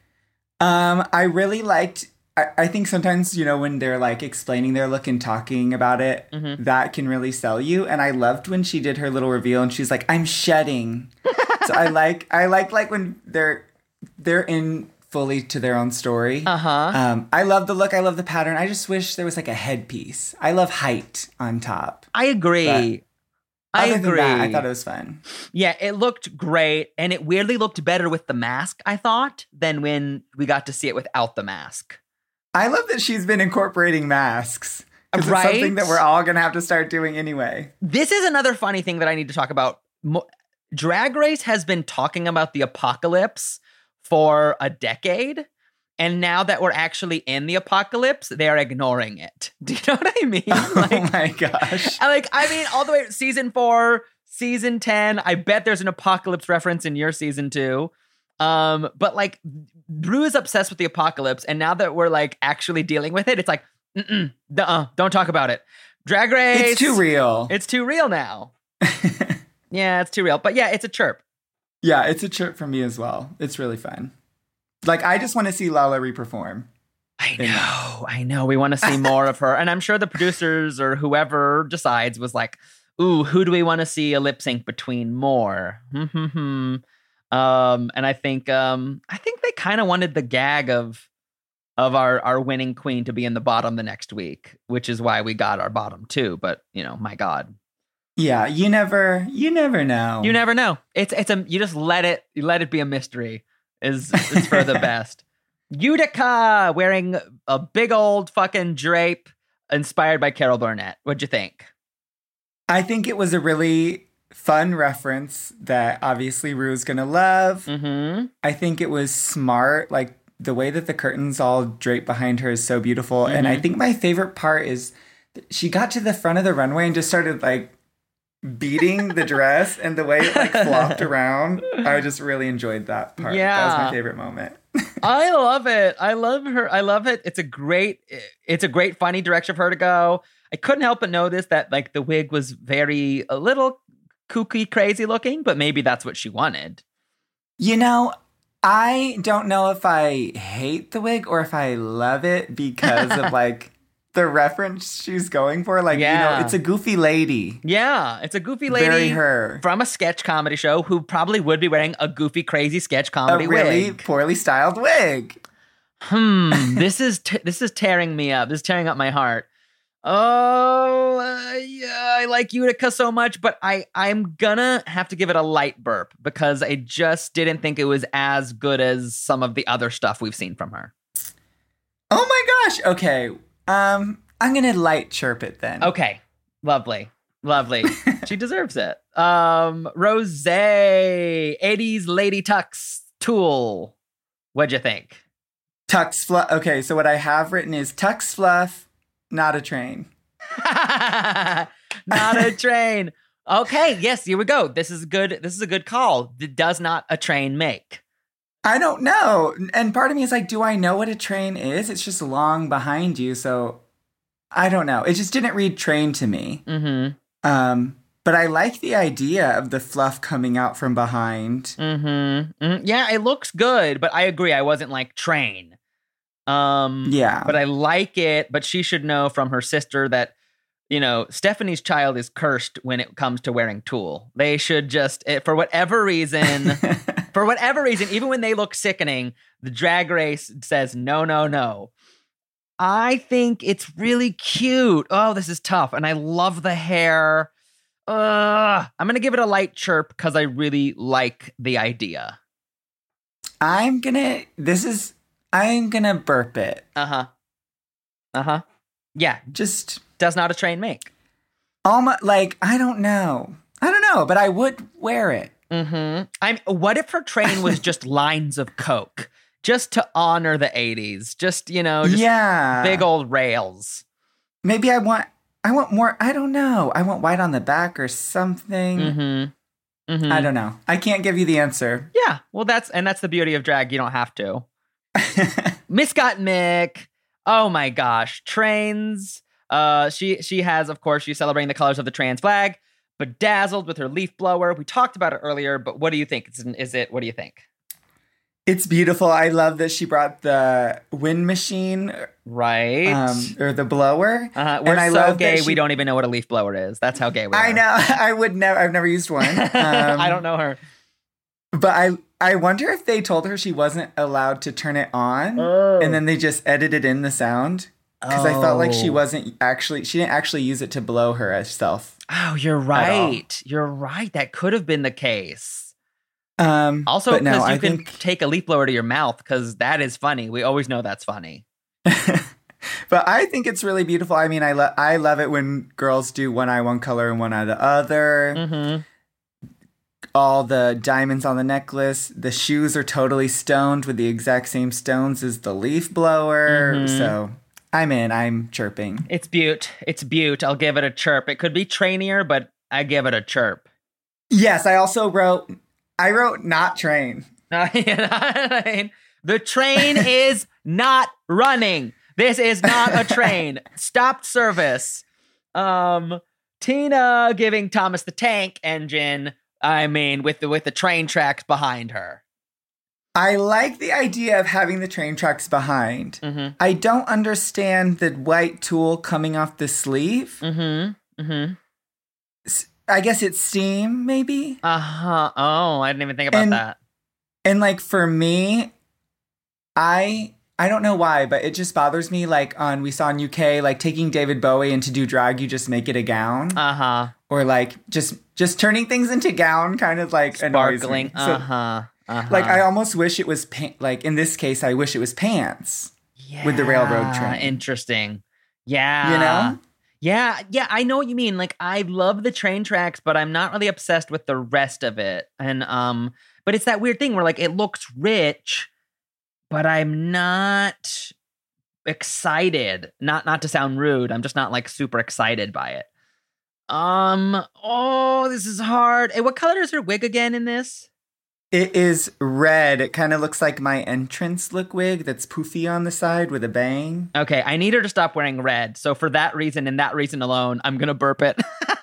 E: Um, I really liked, I, I think sometimes, you know, when they're like explaining their look and talking about it, mm-hmm. that can really sell you. And I loved when she did her little reveal and she's like, I'm shedding. So I like, I like like when they're, they're in fully to their own story.
D: Uh-huh.
E: Um, I love the look. I love the pattern. I just wish there was like a headpiece. I love height on top.
D: I agree. I
E: other
D: agree.
E: Than that, I thought it was fun.
D: Yeah, it looked great. And it weirdly looked better with the mask, I thought, than when we got to see it without the mask.
E: I love that she's been incorporating masks. Because
D: right?
E: it's something that we're all going to have to start doing anyway.
D: This is another funny thing that I need to talk about. Mo- Drag Race has been talking about the apocalypse for a decade, and now that we're actually in the apocalypse, they are ignoring it. Do you know what I mean? Like,
E: oh my gosh.
D: Like, I mean, all the way season four, season ten, I bet there's an apocalypse reference in your season two. Um, but like, Drew is obsessed with the apocalypse, and now that we're like actually dealing with it, it's like, mm-mm, uh-uh, don't talk about it. Drag Race.
E: It's too real.
D: It's too real now. Yeah, it's too real. But yeah, it's a chirp.
E: Yeah, it's a trip for me as well. It's really fun. Like, I just want to see Lala Ree perform.
D: I know, I know. We want to see more of her. And I'm sure the producers or whoever decides was like, ooh, who do we want to see a lip sync between more? um, and I think um, I think they kind of wanted the gag of of our, our winning queen to be in the bottom the next week, which is why we got our bottom two. But, you know, my God.
E: Yeah, you never, you never know.
D: You never know. It's it's a you just let it you let it be a mystery. Is is for the best. Utica wearing a big old fucking drape inspired by Carol Burnett. What'd you think?
E: I think it was a really fun reference that obviously Rue's gonna love.
D: Mm-hmm.
E: I think it was smart. Like the way that the curtains all drape behind her is so beautiful. Mm-hmm. And I think my favorite part is she got to the front of the runway and just started like beating the dress, and the way it like flopped around. I just really enjoyed that part.
D: Yeah.
E: That was my favorite moment.
D: I love it. I love her. I love it. It's a great, it's a great funny direction for her to go. I couldn't help but notice that like the wig was very, a little kooky, crazy looking, but maybe that's what she wanted.
E: You know, I don't know if I hate the wig or if I love it because of like the reference she's going for. Like,
D: Yeah.
E: you know, it's a goofy lady.
D: Yeah, it's a goofy lady
E: Very her.
D: from a sketch comedy show who probably would be wearing a goofy, crazy sketch
E: A
D: comedy
E: really
D: wig.
E: poorly styled wig.
D: Hmm. this is t- this is tearing me up. This is tearing up my heart. Oh, uh, yeah, I like Utica so much, but I I'm gonna have to give it a light burp because I just didn't think it was as good as some of the other stuff we've seen from her.
E: Oh my gosh. Okay. Um, I'm gonna light chirp it then.
D: Okay, lovely, lovely. She deserves it. Um, Rose, eighties Lady Tux Tool. What'd you think?
E: Tux fluff. Okay, so what I have written is Tux fluff, not a train.
D: Not a train. Okay, yes, here we go. This is good. This is a good call. It does not a train make.
E: I don't know. And part of me is like, do I know what a train is? It's just long behind you, so I don't know. It just didn't read train to me.
D: Mm-hmm.
E: Um, but I like the idea of the fluff coming out from behind.
D: Mm-hmm. mm-hmm. Yeah, it looks good, but I agree. I wasn't like train. Um,
E: Yeah.
D: But I like it. But she should know from her sister that, you know, Stephanie's child is cursed when it comes to wearing tulle. They should just, it, for whatever reason, for whatever reason, even when they look sickening, the Drag Race says no, no, no. I think it's really cute. Oh, this is tough. And I love the hair. Uh, I'm going to give it a light chirp because I really like the idea.
E: I'm gonna, this is, I'm gonna burp it.
D: Uh-huh. Uh-huh. Yeah,
E: Just
D: does not a train make.
E: almost like, I don't know. I don't know, but I would wear it.
D: Mm-hmm. I'm. What if her train was just lines of Coke, just to honor the eighties? Just, you know, just
E: yeah.
D: big old rails.
E: Maybe I want, I want more, I don't know. I want white on the back or something.
D: Mm-hmm. Mm-hmm.
E: I don't know. I can't give you the answer.
D: Yeah, well, that's and that's the beauty of drag. You don't have to. Miss Got Mick. Oh my gosh, trains. Uh, she she has, of course, she's celebrating the colors of the trans flag. Bedazzled with her leaf blower. We talked about it earlier, but what do you think? Is, is it? What do you think?
E: It's beautiful. I love that she brought the wind machine,
D: Right.
E: um, or the blower.
D: uh-huh. We're
E: and I
D: so
E: love
D: gay.
E: that she-
D: We don't even know what a leaf blower is. That's how gay we are.
E: I know. I would never. I've never used one. Um,
D: I don't know her.
E: But I, I wonder if they told her she wasn't allowed to turn it on,
D: Oh.
E: and then they just edited in the sound. Because I felt like she
D: Oh.
E: wasn't actually. She didn't actually use it to blow her herself.
D: Oh, you're right. You're right. That could have been the case.
E: Um,
D: Also,
E: but
D: because
E: no,
D: you
E: I
D: can
E: think.
D: take a leaf blower to your mouth, because that is funny. We always know that's funny.
E: But I think it's really beautiful. I mean, I lo- I love it when girls do one eye one color and one eye the other.
D: Mm-hmm.
E: All the diamonds on the necklace. The shoes are totally stoned with the exact same stones as the leaf blower.
D: Mhm.
E: So I'm in. I'm chirping.
D: It's beaut. It's beaut. I'll give it a chirp. It could be trainier, but I give it a chirp.
E: Yes, I also wrote. I wrote not train.
D: The train is not running. This is not a train. Stopped service. Um, Tina giving Thomas the Tank Engine. I mean, with the with the train tracks behind her.
E: I like the idea of having the train tracks behind.
D: Mm-hmm.
E: I don't understand the white tool coming off the sleeve.
D: Mm-hmm. Mm-hmm.
E: S- I guess it's steam, maybe.
D: Uh-huh. Oh, I didn't even think about
E: And-
D: that.
E: And like for me, I I don't know why, but it just bothers me. Like on we saw in U K, like taking David Bowie and to do drag, you just make it a gown,
D: Uh-huh.
E: or like just just turning things into gown, kind of like annoys me.
D: Sparkling.
E: So,
D: Uh-huh. Uh-huh.
E: like I almost wish it was pa- like in this case, I wish it was pants. with the railroad
D: Yeah,
E: train.
D: Interesting. Yeah.
E: You know?
D: Yeah, yeah, I know what you mean. Like, I love the train tracks, but I'm not really obsessed with the rest of it. And um, but it's that weird thing where like it looks rich, but I'm not excited. Not not to sound rude. I'm just not like super excited by it. Um, oh, this is hard. Hey, what color is her wig again in this?
E: It is red. It kind of looks like my entrance look wig that's poofy on the side with a bang.
D: Okay, I need her to stop wearing red. So for that reason and that reason alone, I'm gonna burp it.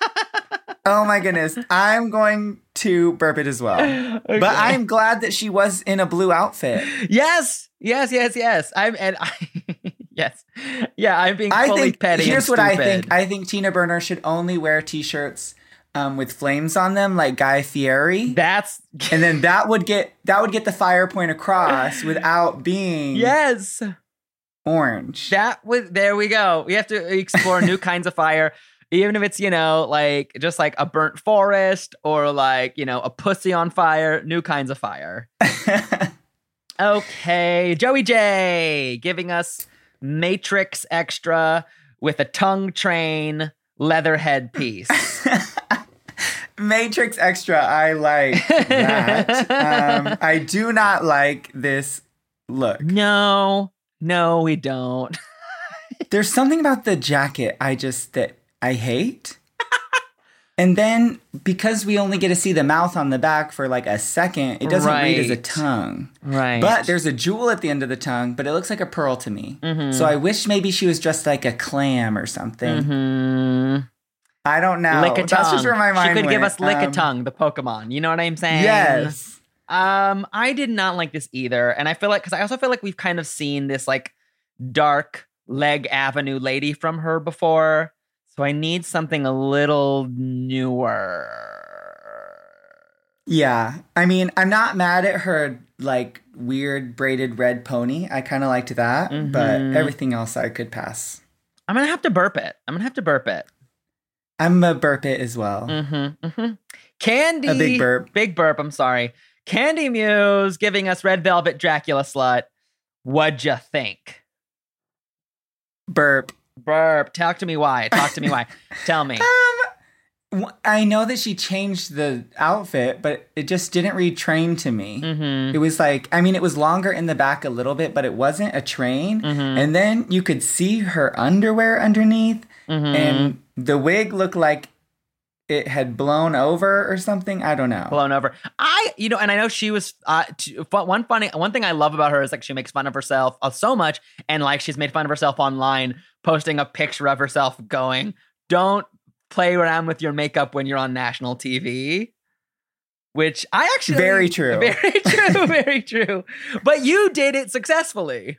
E: Oh my goodness. I'm going to burp it as well.
D: Okay.
E: But I'm glad that she was in a blue outfit.
D: Yes, yes, yes, yes. I'm and I Yes. Yeah, I'm being
E: I
D: fully
E: think
D: petty.
E: here's
D: and
E: what I
D: stupid.
E: think. I think Tina Burner should only wear t-shirts um, with flames on them, like Guy Fieri.
D: That's
E: and then that would get that would get the fire point across without being
D: yes.
E: orange.
D: That was there we go. We have to explore new kinds of fire. Even if it's, you know, like just like a burnt forest or like, you know, a pussy on fire, new kinds of fire. Okay, Joey J giving us Matrix Extra with a tongue train leather headpiece.
E: Matrix Extra, I like that. um, I do not like this look.
D: No, no, we don't.
E: There's something about the jacket I just that I hate. And then because we only get to see the mouth on the back for like a second, it doesn't read as a
D: Right.
E: tongue.
D: Right.
E: But there's a jewel at the end of the tongue, but it looks like a pearl to me.
D: Mm-hmm.
E: So I wish maybe she was dressed like a clam or something.
D: Hmm.
E: I don't know.
D: Lick a tongue.
E: That's just where my mind
D: She could give
E: went.
D: us Lick a
E: Um,
D: tongue, the Pokemon. You know what I'm saying?
E: Yes.
D: Um, I did not like this either, and I feel like because I also feel like we've kind of seen this like dark leg avenue lady from her before, so I need something a little newer.
E: Yeah. I mean, I'm not mad at her like weird braided red pony. I kind of liked that, but
D: Mhm.
E: everything else I could pass.
D: I'm gonna have to burp it. I'm gonna have to burp it.
E: I'm a burp it as well.
D: Mm-hmm. Mm-hmm. Candy,
E: A big burp.
D: big burp. I'm sorry. Candy Muse giving us Red Velvet Dracula Slut. What'd you think?
E: Burp.
D: Burp. Talk to me why. Talk to me why. Tell me.
E: Um, w- I know that she changed the outfit, but it just didn't read train to me.
D: Mm-hmm.
E: It was like, I mean, it was longer in the back a little bit, but it wasn't a train.
D: Mm-hmm.
E: And then you could see her underwear underneath,
D: Mm-hmm.
E: and the wig looked like it had blown over or something. I don't know.
D: Blown over. I, you know, and I know she was. Uh, t- fu- one funny, one thing I love about her is like she makes fun of herself uh, so much, and like she's made fun of herself online, posting a picture of herself going, "Don't play around with your makeup when you're on national T V." Which I actually
E: Very true.
D: very true, very true. But you did it successfully.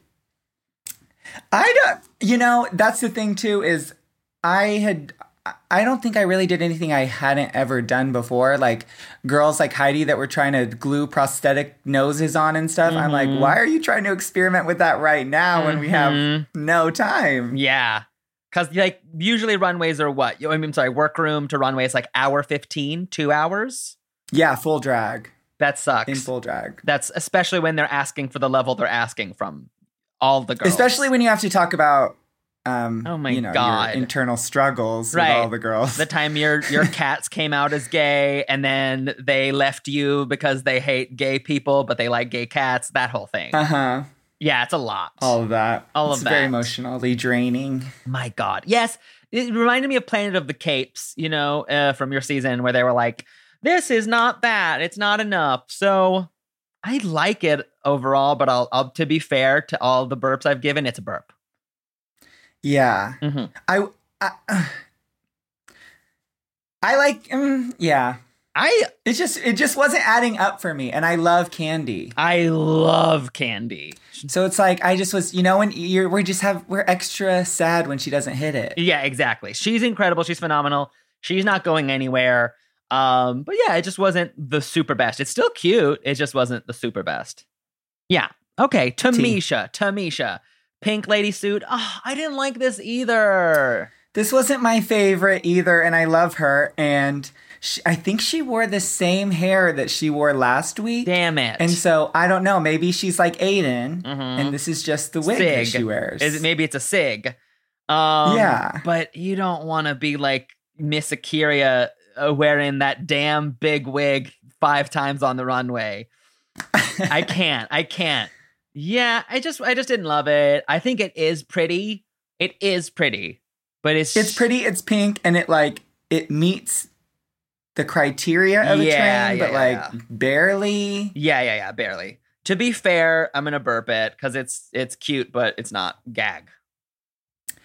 E: I don't, you know, that's the thing too, is I had, I don't think I really did anything I hadn't ever done before. Like girls like Heidi that were trying to glue prosthetic noses on and stuff. I'm like, why are you trying to experiment with that right now when we have no time?
D: Yeah. Because, like, usually runways are what? I mean, I'm sorry, workroom to runway is like hour fifteen, two hours.
E: Yeah, full drag.
D: That sucks.
E: In full drag.
D: That's especially when they're asking for the level they're asking from all the girls.
E: Especially when you have to talk about, um,
D: Oh my
E: you know,
D: God.
E: your internal struggles
D: Right.
E: with all the girls.
D: the time your your cats came out as gay and then they left you because they hate gay people, but they like gay cats. That whole thing.
E: Uh-huh.
D: Yeah, it's a lot.
E: All of that.
D: All of
E: it's
D: that.
E: very emotionally draining.
D: My God. Yes. It reminded me of Planet of the Capes, you know, uh, from your season where they were like, this is not that. It's not enough. So I like it overall, but I'll, I'll to be fair to all the burps I've given, it's a burp.
E: Yeah.
D: Mm-hmm.
E: I, I, I like, um, yeah.
D: I
E: It just, it just wasn't adding up for me. And I love Candy.
D: I love Candy.
E: So it's like, I just was, you know, when you're, we just have, we're extra sad when she doesn't hit it.
D: Yeah, exactly. She's incredible. She's phenomenal. She's not going anywhere. Um, but yeah, it just wasn't the super best. It's still cute. It just wasn't the super best. Yeah. Okay. Tamisha. Tamisha. Pink lady suit. Oh, I didn't like this either.
E: This wasn't my favorite either. And I love her. And she, I think she wore the same hair that she wore last week.
D: Damn it.
E: And so I don't know. Maybe she's like Aiden,
D: Mhm.
E: and this is just the wig that
D: Sig.
E: she wears.
D: Is it maybe it's a sig? Um,
E: Yeah.
D: But you don't want to be like Miss Akira uh, wearing that damn big wig five times on the runway. I can't. I can't. Yeah, I just I just didn't love it. I think it is pretty. It is pretty, but it's
E: It's pretty. It's pink, and it like it meets the criteria of a
D: Yeah,
E: train,
D: yeah,
E: but
D: yeah,
E: like
D: yeah.
E: barely.
D: Yeah, yeah, yeah, barely. To be fair, I'm gonna burp it because it's it's cute, but it's not gag.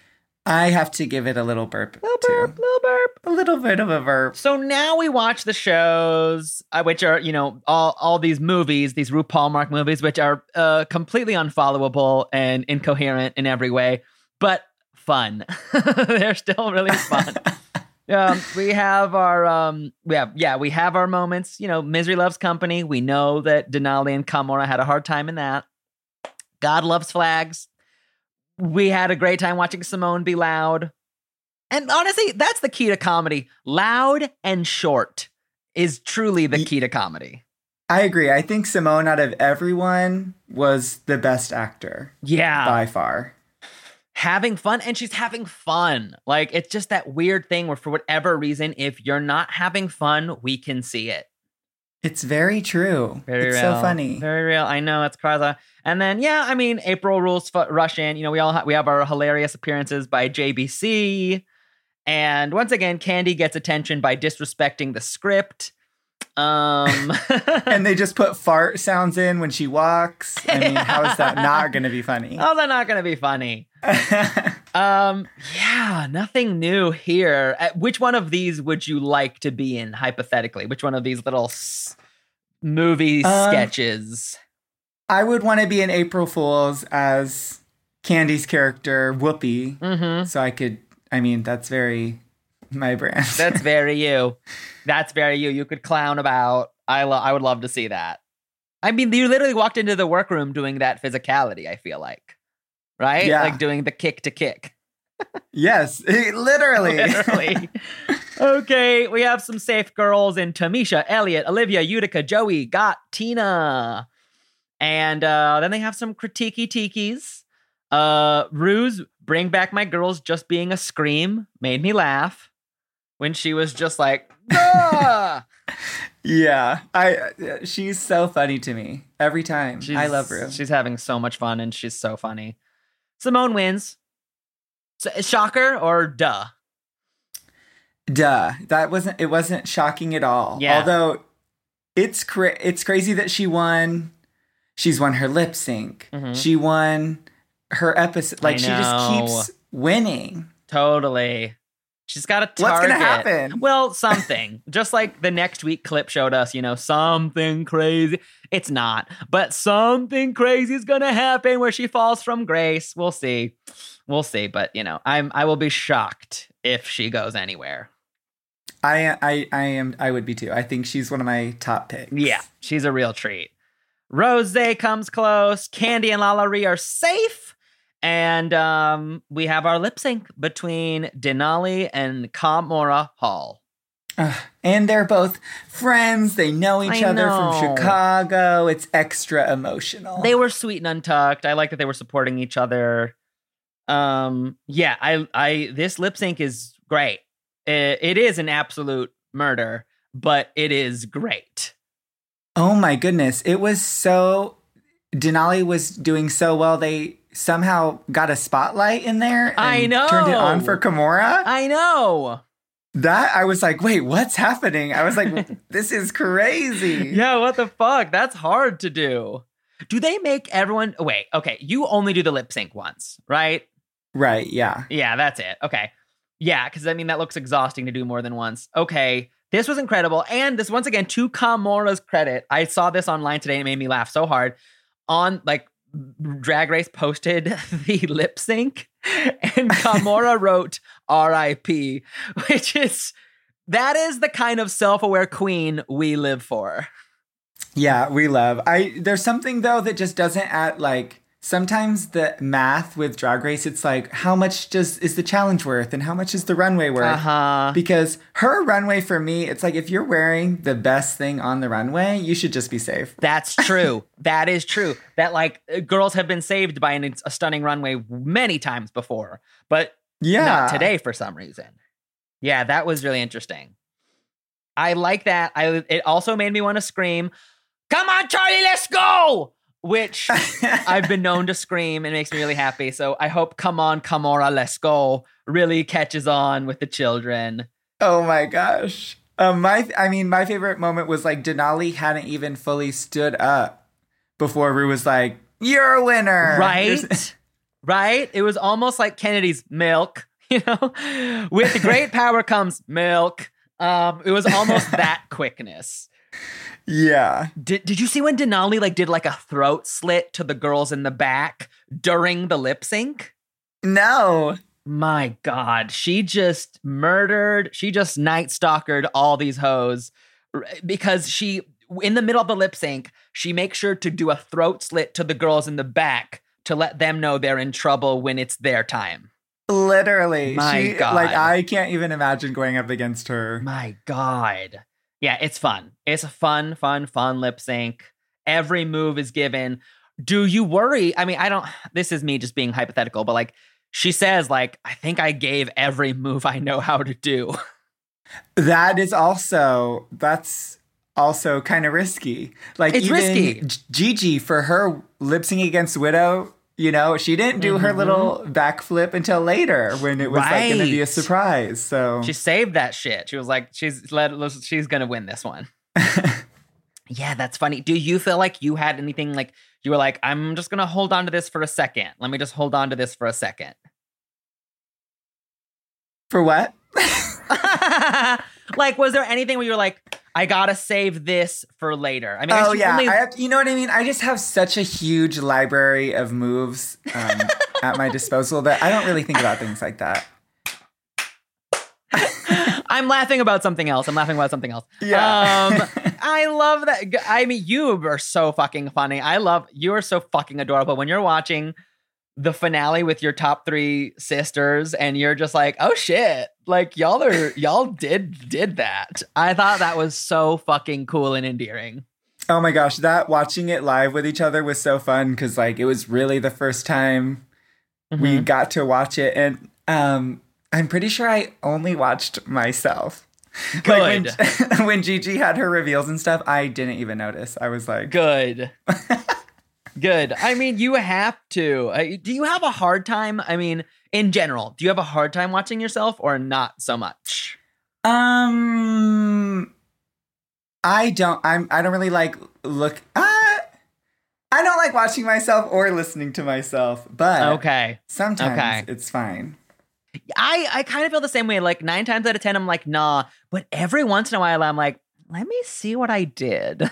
E: I have to give it a little burp.
D: Little burp,
E: too.
D: little burp.
E: A little bit of a burp.
D: So now we watch the shows, uh, which are, you know, all, all these movies, these RuPaul Mark movies, which are uh, completely unfollowable and incoherent in every way, but fun. They're still really fun. um, we have our, um, we have, yeah, we have our moments. You know, Misery Loves Company. We know that Denali and Kamora had a hard time in that. God Loves Flags. We had a great time watching Simone be loud. And honestly, that's the key to comedy. Loud and short is truly the key to comedy.
E: I agree. I think Simone, out of everyone, was the best actor.
D: Yeah.
E: By far.
D: Having fun, and she's having fun. Like, it's just that weird thing where for whatever reason, if you're not having fun, we can see it.
E: It's very true.
D: Very
E: it's
D: real.
E: so funny.
D: Very real. I know, it's crazy. And then, yeah, I mean, April rules f- rush in. You know, we all ha- we have our hilarious appearances by J B C. And once again, Candy gets attention by disrespecting the script. Um,
E: and they just put fart sounds in when she walks. I mean, how is that not going to be funny?
D: How's that not going to be funny? um, yeah, nothing new here. Uh, which one of these would you like to be in, hypothetically? Which one of these little s- movie
E: Um,
D: sketches?
E: I would want to be in April Fool's as Candy's character, Whoopi.
D: Mm-hmm.
E: So I could, I mean, that's very my brand.
D: That's very you. That's very you. You could clown about. I lo- I would love to see that. I mean, you literally walked into the workroom doing that physicality, I feel like. Right?
E: Yeah.
D: Like doing the kick to kick.
E: Yes, literally.
D: Literally. Okay, we have some safe girls in Tamisha, Elliot, Olivia, Utica, Joey, Got, Tina. And uh, then they have some critiquey tikis. Uh, Ruse, Bring Back My Girls Just Being a Scream made me laugh when she was just like, ah!
E: Yeah, I. She's so funny to me every time.
D: She's,
E: I love Rue.
D: She's having so much fun and she's so funny. Simone wins. So, shocker or duh?
E: Duh. That wasn't. It wasn't shocking at all.
D: Yeah.
E: Although it's cra- it's crazy that she won. She's won her lip sync.
D: Mhm.
E: She won her episode. Like
D: I
E: she just
D: know.
E: keeps winning.
D: Totally. She's got a target.
E: What's gonna happen?
D: Well, something. Just like the next week clip showed us, you know, something crazy. It's not, but something crazy is gonna happen where she falls from grace. We'll see. We'll see. But you know, I'm I will be shocked if she goes anywhere.
E: I I I am. I would be too. I think she's one of my top picks.
D: Yeah, she's a real treat. Rose comes close. Candy and Lalaurie are safe. And um, we have our lip sync between Denali and Kamora Hall.
E: Ugh. And they're both friends. They know each
D: I
E: other
D: know.
E: from Chicago. It's extra emotional.
D: They were sweet and untucked. I like that they were supporting each other. Um, yeah, I, I, this lip sync is great. It, it is an absolute murder, but it is great.
E: Oh my goodness. It was so, Denali was doing so well. They somehow got a spotlight in there. And
D: I know.
E: Turned it on for Kamora.
D: I know.
E: That, I was like, wait, what's happening? I was like, this is crazy.
D: Yeah, what the fuck? That's hard to do. Do they make everyone, wait, okay, you only do the lip sync once, right?
E: Right, yeah.
D: Yeah, that's it. Okay. Yeah, because I mean, that looks exhausting to do more than once. Okay. This was incredible. And this, once again, to Kamora's credit, I saw this online today and it made me laugh so hard. On, like, Drag Race posted the lip sync and Kamora wrote R I P, which is, that is the kind of self-aware queen we live for.
E: Yeah, we love. I there's something though that just doesn't add, like, sometimes the math with Drag Race, it's like, how much does is the challenge worth and how much is the runway worth?
D: Uh-huh.
E: Because her runway, for me, it's like, if you're wearing the best thing on the runway, you should just be safe.
D: That's true. That is true. That, like, girls have been saved by an, a stunning runway many times before, but
E: Yeah.
D: not today for some reason. Yeah, that was really interesting. I like that. I it also made me want to scream, "Come on, Charlie, let's go!" Which I've been known to scream and makes me really happy. So I hope "Come on, Kamora, let's go" really catches on with the children.
E: Oh my gosh. Um, my, I mean, my favorite moment was like Denali hadn't even fully stood up before Rue was like, "You're a winner."
D: Right? Right? It was almost like Kennedy's milk. You know, with great power comes milk. Um, it was almost that quickness.
E: Yeah.
D: Did Did you see when Denali like did like a throat slit to the girls in the back during the lip sync?
E: No.
D: My God, she just murdered. She just night stalkered all these hoes because she, in the middle of the lip sync, she makes sure to do a throat slit to the girls in the back to let them know they're in trouble when it's their time.
E: Literally.
D: My
E: she,
D: God.
E: Like, I can't even imagine going up against her.
D: My God. Yeah, it's fun. It's a fun, fun, fun lip sync. Every move is given. Do you worry? I mean, I don't, this is me just being hypothetical, but like, she says, like, I think I gave every move I know how to do.
E: That is also, that's also kind of risky. Like,
D: It's
E: even
D: risky.
E: G- Gigi, for her lip sync against Widow, you know, she didn't do
D: Mm-hmm.
E: her little backflip until later when it was like going to be a
D: Right.
E: surprise. So
D: She saved that shit. She was like, she's let, she's going to win this one. Yeah, that's funny. Do you feel like you had anything like, you were like, I'm just going to hold on to this for a second. Let me just hold on to this for a second.
E: for what?
D: Like, was there anything where you were like, I gotta save this for later? I mean, I guess
E: Oh
D: you
E: yeah,
D: only-
E: I have, you know what I mean? I just have such a huge library of moves um, at my disposal that I don't really think about things like that.
D: I'm laughing about something else. I'm laughing about something else.
E: Yeah.
D: Um, I love that. I mean, you are so fucking funny. I love, you are so fucking adorable. When you're watching the finale with your top three sisters and you're just like, oh shit. Like y'all are, y'all did, did that. I thought that was so fucking cool and endearing.
E: Oh my gosh, that watching it live with each other was so fun because like it was really the first time we
D: Mhm.
E: got to watch it, and um, I'm pretty sure I only watched myself.
D: Good.
E: Like when, when Gigi had her reveals and stuff, I didn't even notice. I was like,
D: Good. Good. I mean, you have to. Uh, do you have a hard time? I mean, in general, do you have a hard time watching yourself or not so much?
E: um, I don't. I'm. I don't really like look. Uh, I don't like watching myself or listening to myself, but
D: Okay.
E: sometimes
D: Okay.
E: it's fine.
D: I, I kind of feel the same way. Like nine times out of ten, I'm like, nah. But every once in a while, I'm like, let me see what I did.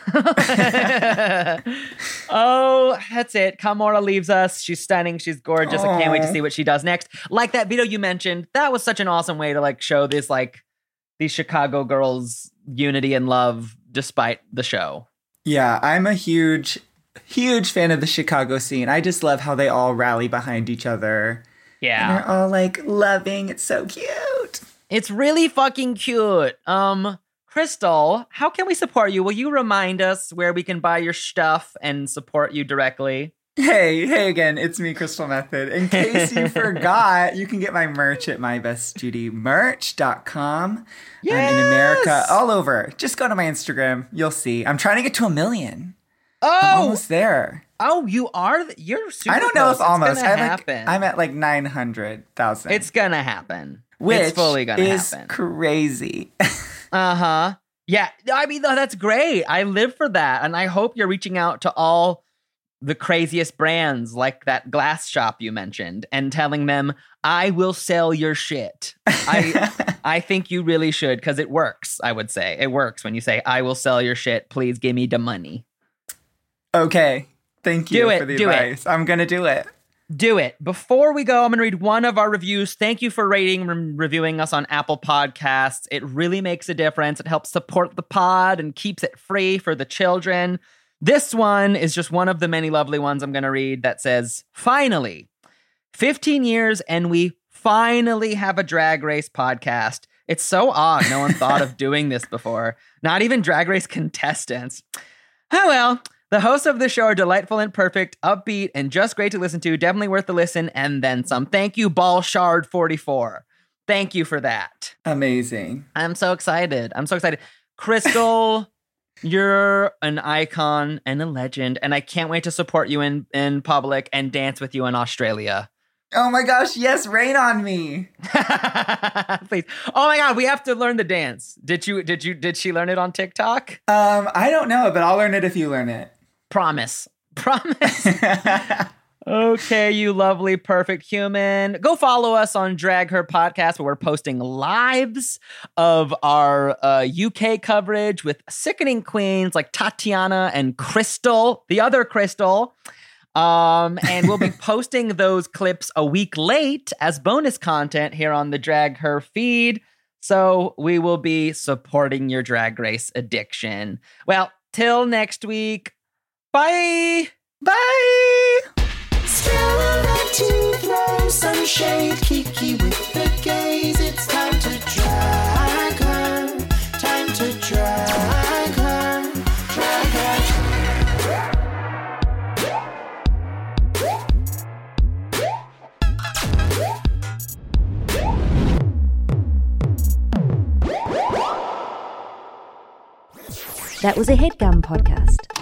D: Oh, that's it. Kamora leaves us. She's stunning. She's gorgeous. I can't wait to
E: Aw.
D: see what she does next. Like that video you mentioned, that was such an awesome way to like show this, like these Chicago girls' unity and love despite the show.
E: Yeah, I'm a huge, huge fan of the Chicago scene. I just love how they all rally behind each other. And
D: Yeah.
E: they're all like loving. It's so cute.
D: It's really fucking cute. Um, Crystal, how can we support you? Will you remind us where we can buy your stuff and support you directly?
E: Hey, hey again, it's me, Crystal Method. In case you forgot, you can get my merch at my best judy merch dot com. I'm in America, all over. Just go to my Instagram. You'll see. I'm trying to get to a million. I'm
D: Oh,
E: almost there.
D: oh, you are. th- You're super.
E: I don't know
D: close.
E: if almost.
D: It's gonna
E: I'm, like,
D: happen.
E: I'm at like nine hundred thousand.
D: It's gonna happen.
E: which
D: it's fully gonna
E: is
D: happen.
E: crazy.
D: Uh huh. Yeah. I mean, though, that's great. I live for that, and I hope you're reaching out to all the craziest brands like that glass shop you mentioned and telling them, I will sell your shit. I I think you really should, because it works, I would say. It works when you say, I will sell your shit. Please give me the money.
E: Okay. Thank you
D: Do it,
E: for the
D: do it.
E: advice. I'm going to do it.
D: Do it. Before we go, I'm going to read one of our reviews. Thank you for rating and reviewing us on Apple Podcasts. It really makes a difference. It helps support the pod and keeps it free for the children. This one is just one of the many lovely ones I'm going to read that says, finally, fifteen years and we finally have a Drag Race podcast. It's so odd no one thought of doing this before. Not even Drag Race contestants. Oh well. The hosts of the show are delightful and perfect, upbeat, and just great to listen to. Definitely worth the listen and then some. Thank you, Ballshard forty-four. Thank you for that.
E: Amazing.
D: I'm so excited. I'm so excited. Crystal, you're an icon and a legend, and I can't wait to support you in, in public and dance with you in Australia.
E: Oh my gosh, yes, rain on me.
D: Please. Oh my God, we have to learn the dance. Did you, did you, did she learn it on TikTok?
E: Um, I don't know, but I'll learn it if you learn it.
D: Promise. Promise. Okay, you lovely, perfect human. Go follow us on Drag Her Podcast, where we're posting lives of our uh, U K coverage with sickening queens like Tatiana and Crystal, the other Crystal. Um, and we'll be posting those clips a week late as bonus content here on the Drag Her feed. So we will be supporting your Drag Race addiction. Well, till next week. Bye.
E: Bye.
C: Still about to throw some shade, Kiki with the gaze. It's time to drag her, time to drag her, drag her.
A: That was a HeadGum podcast.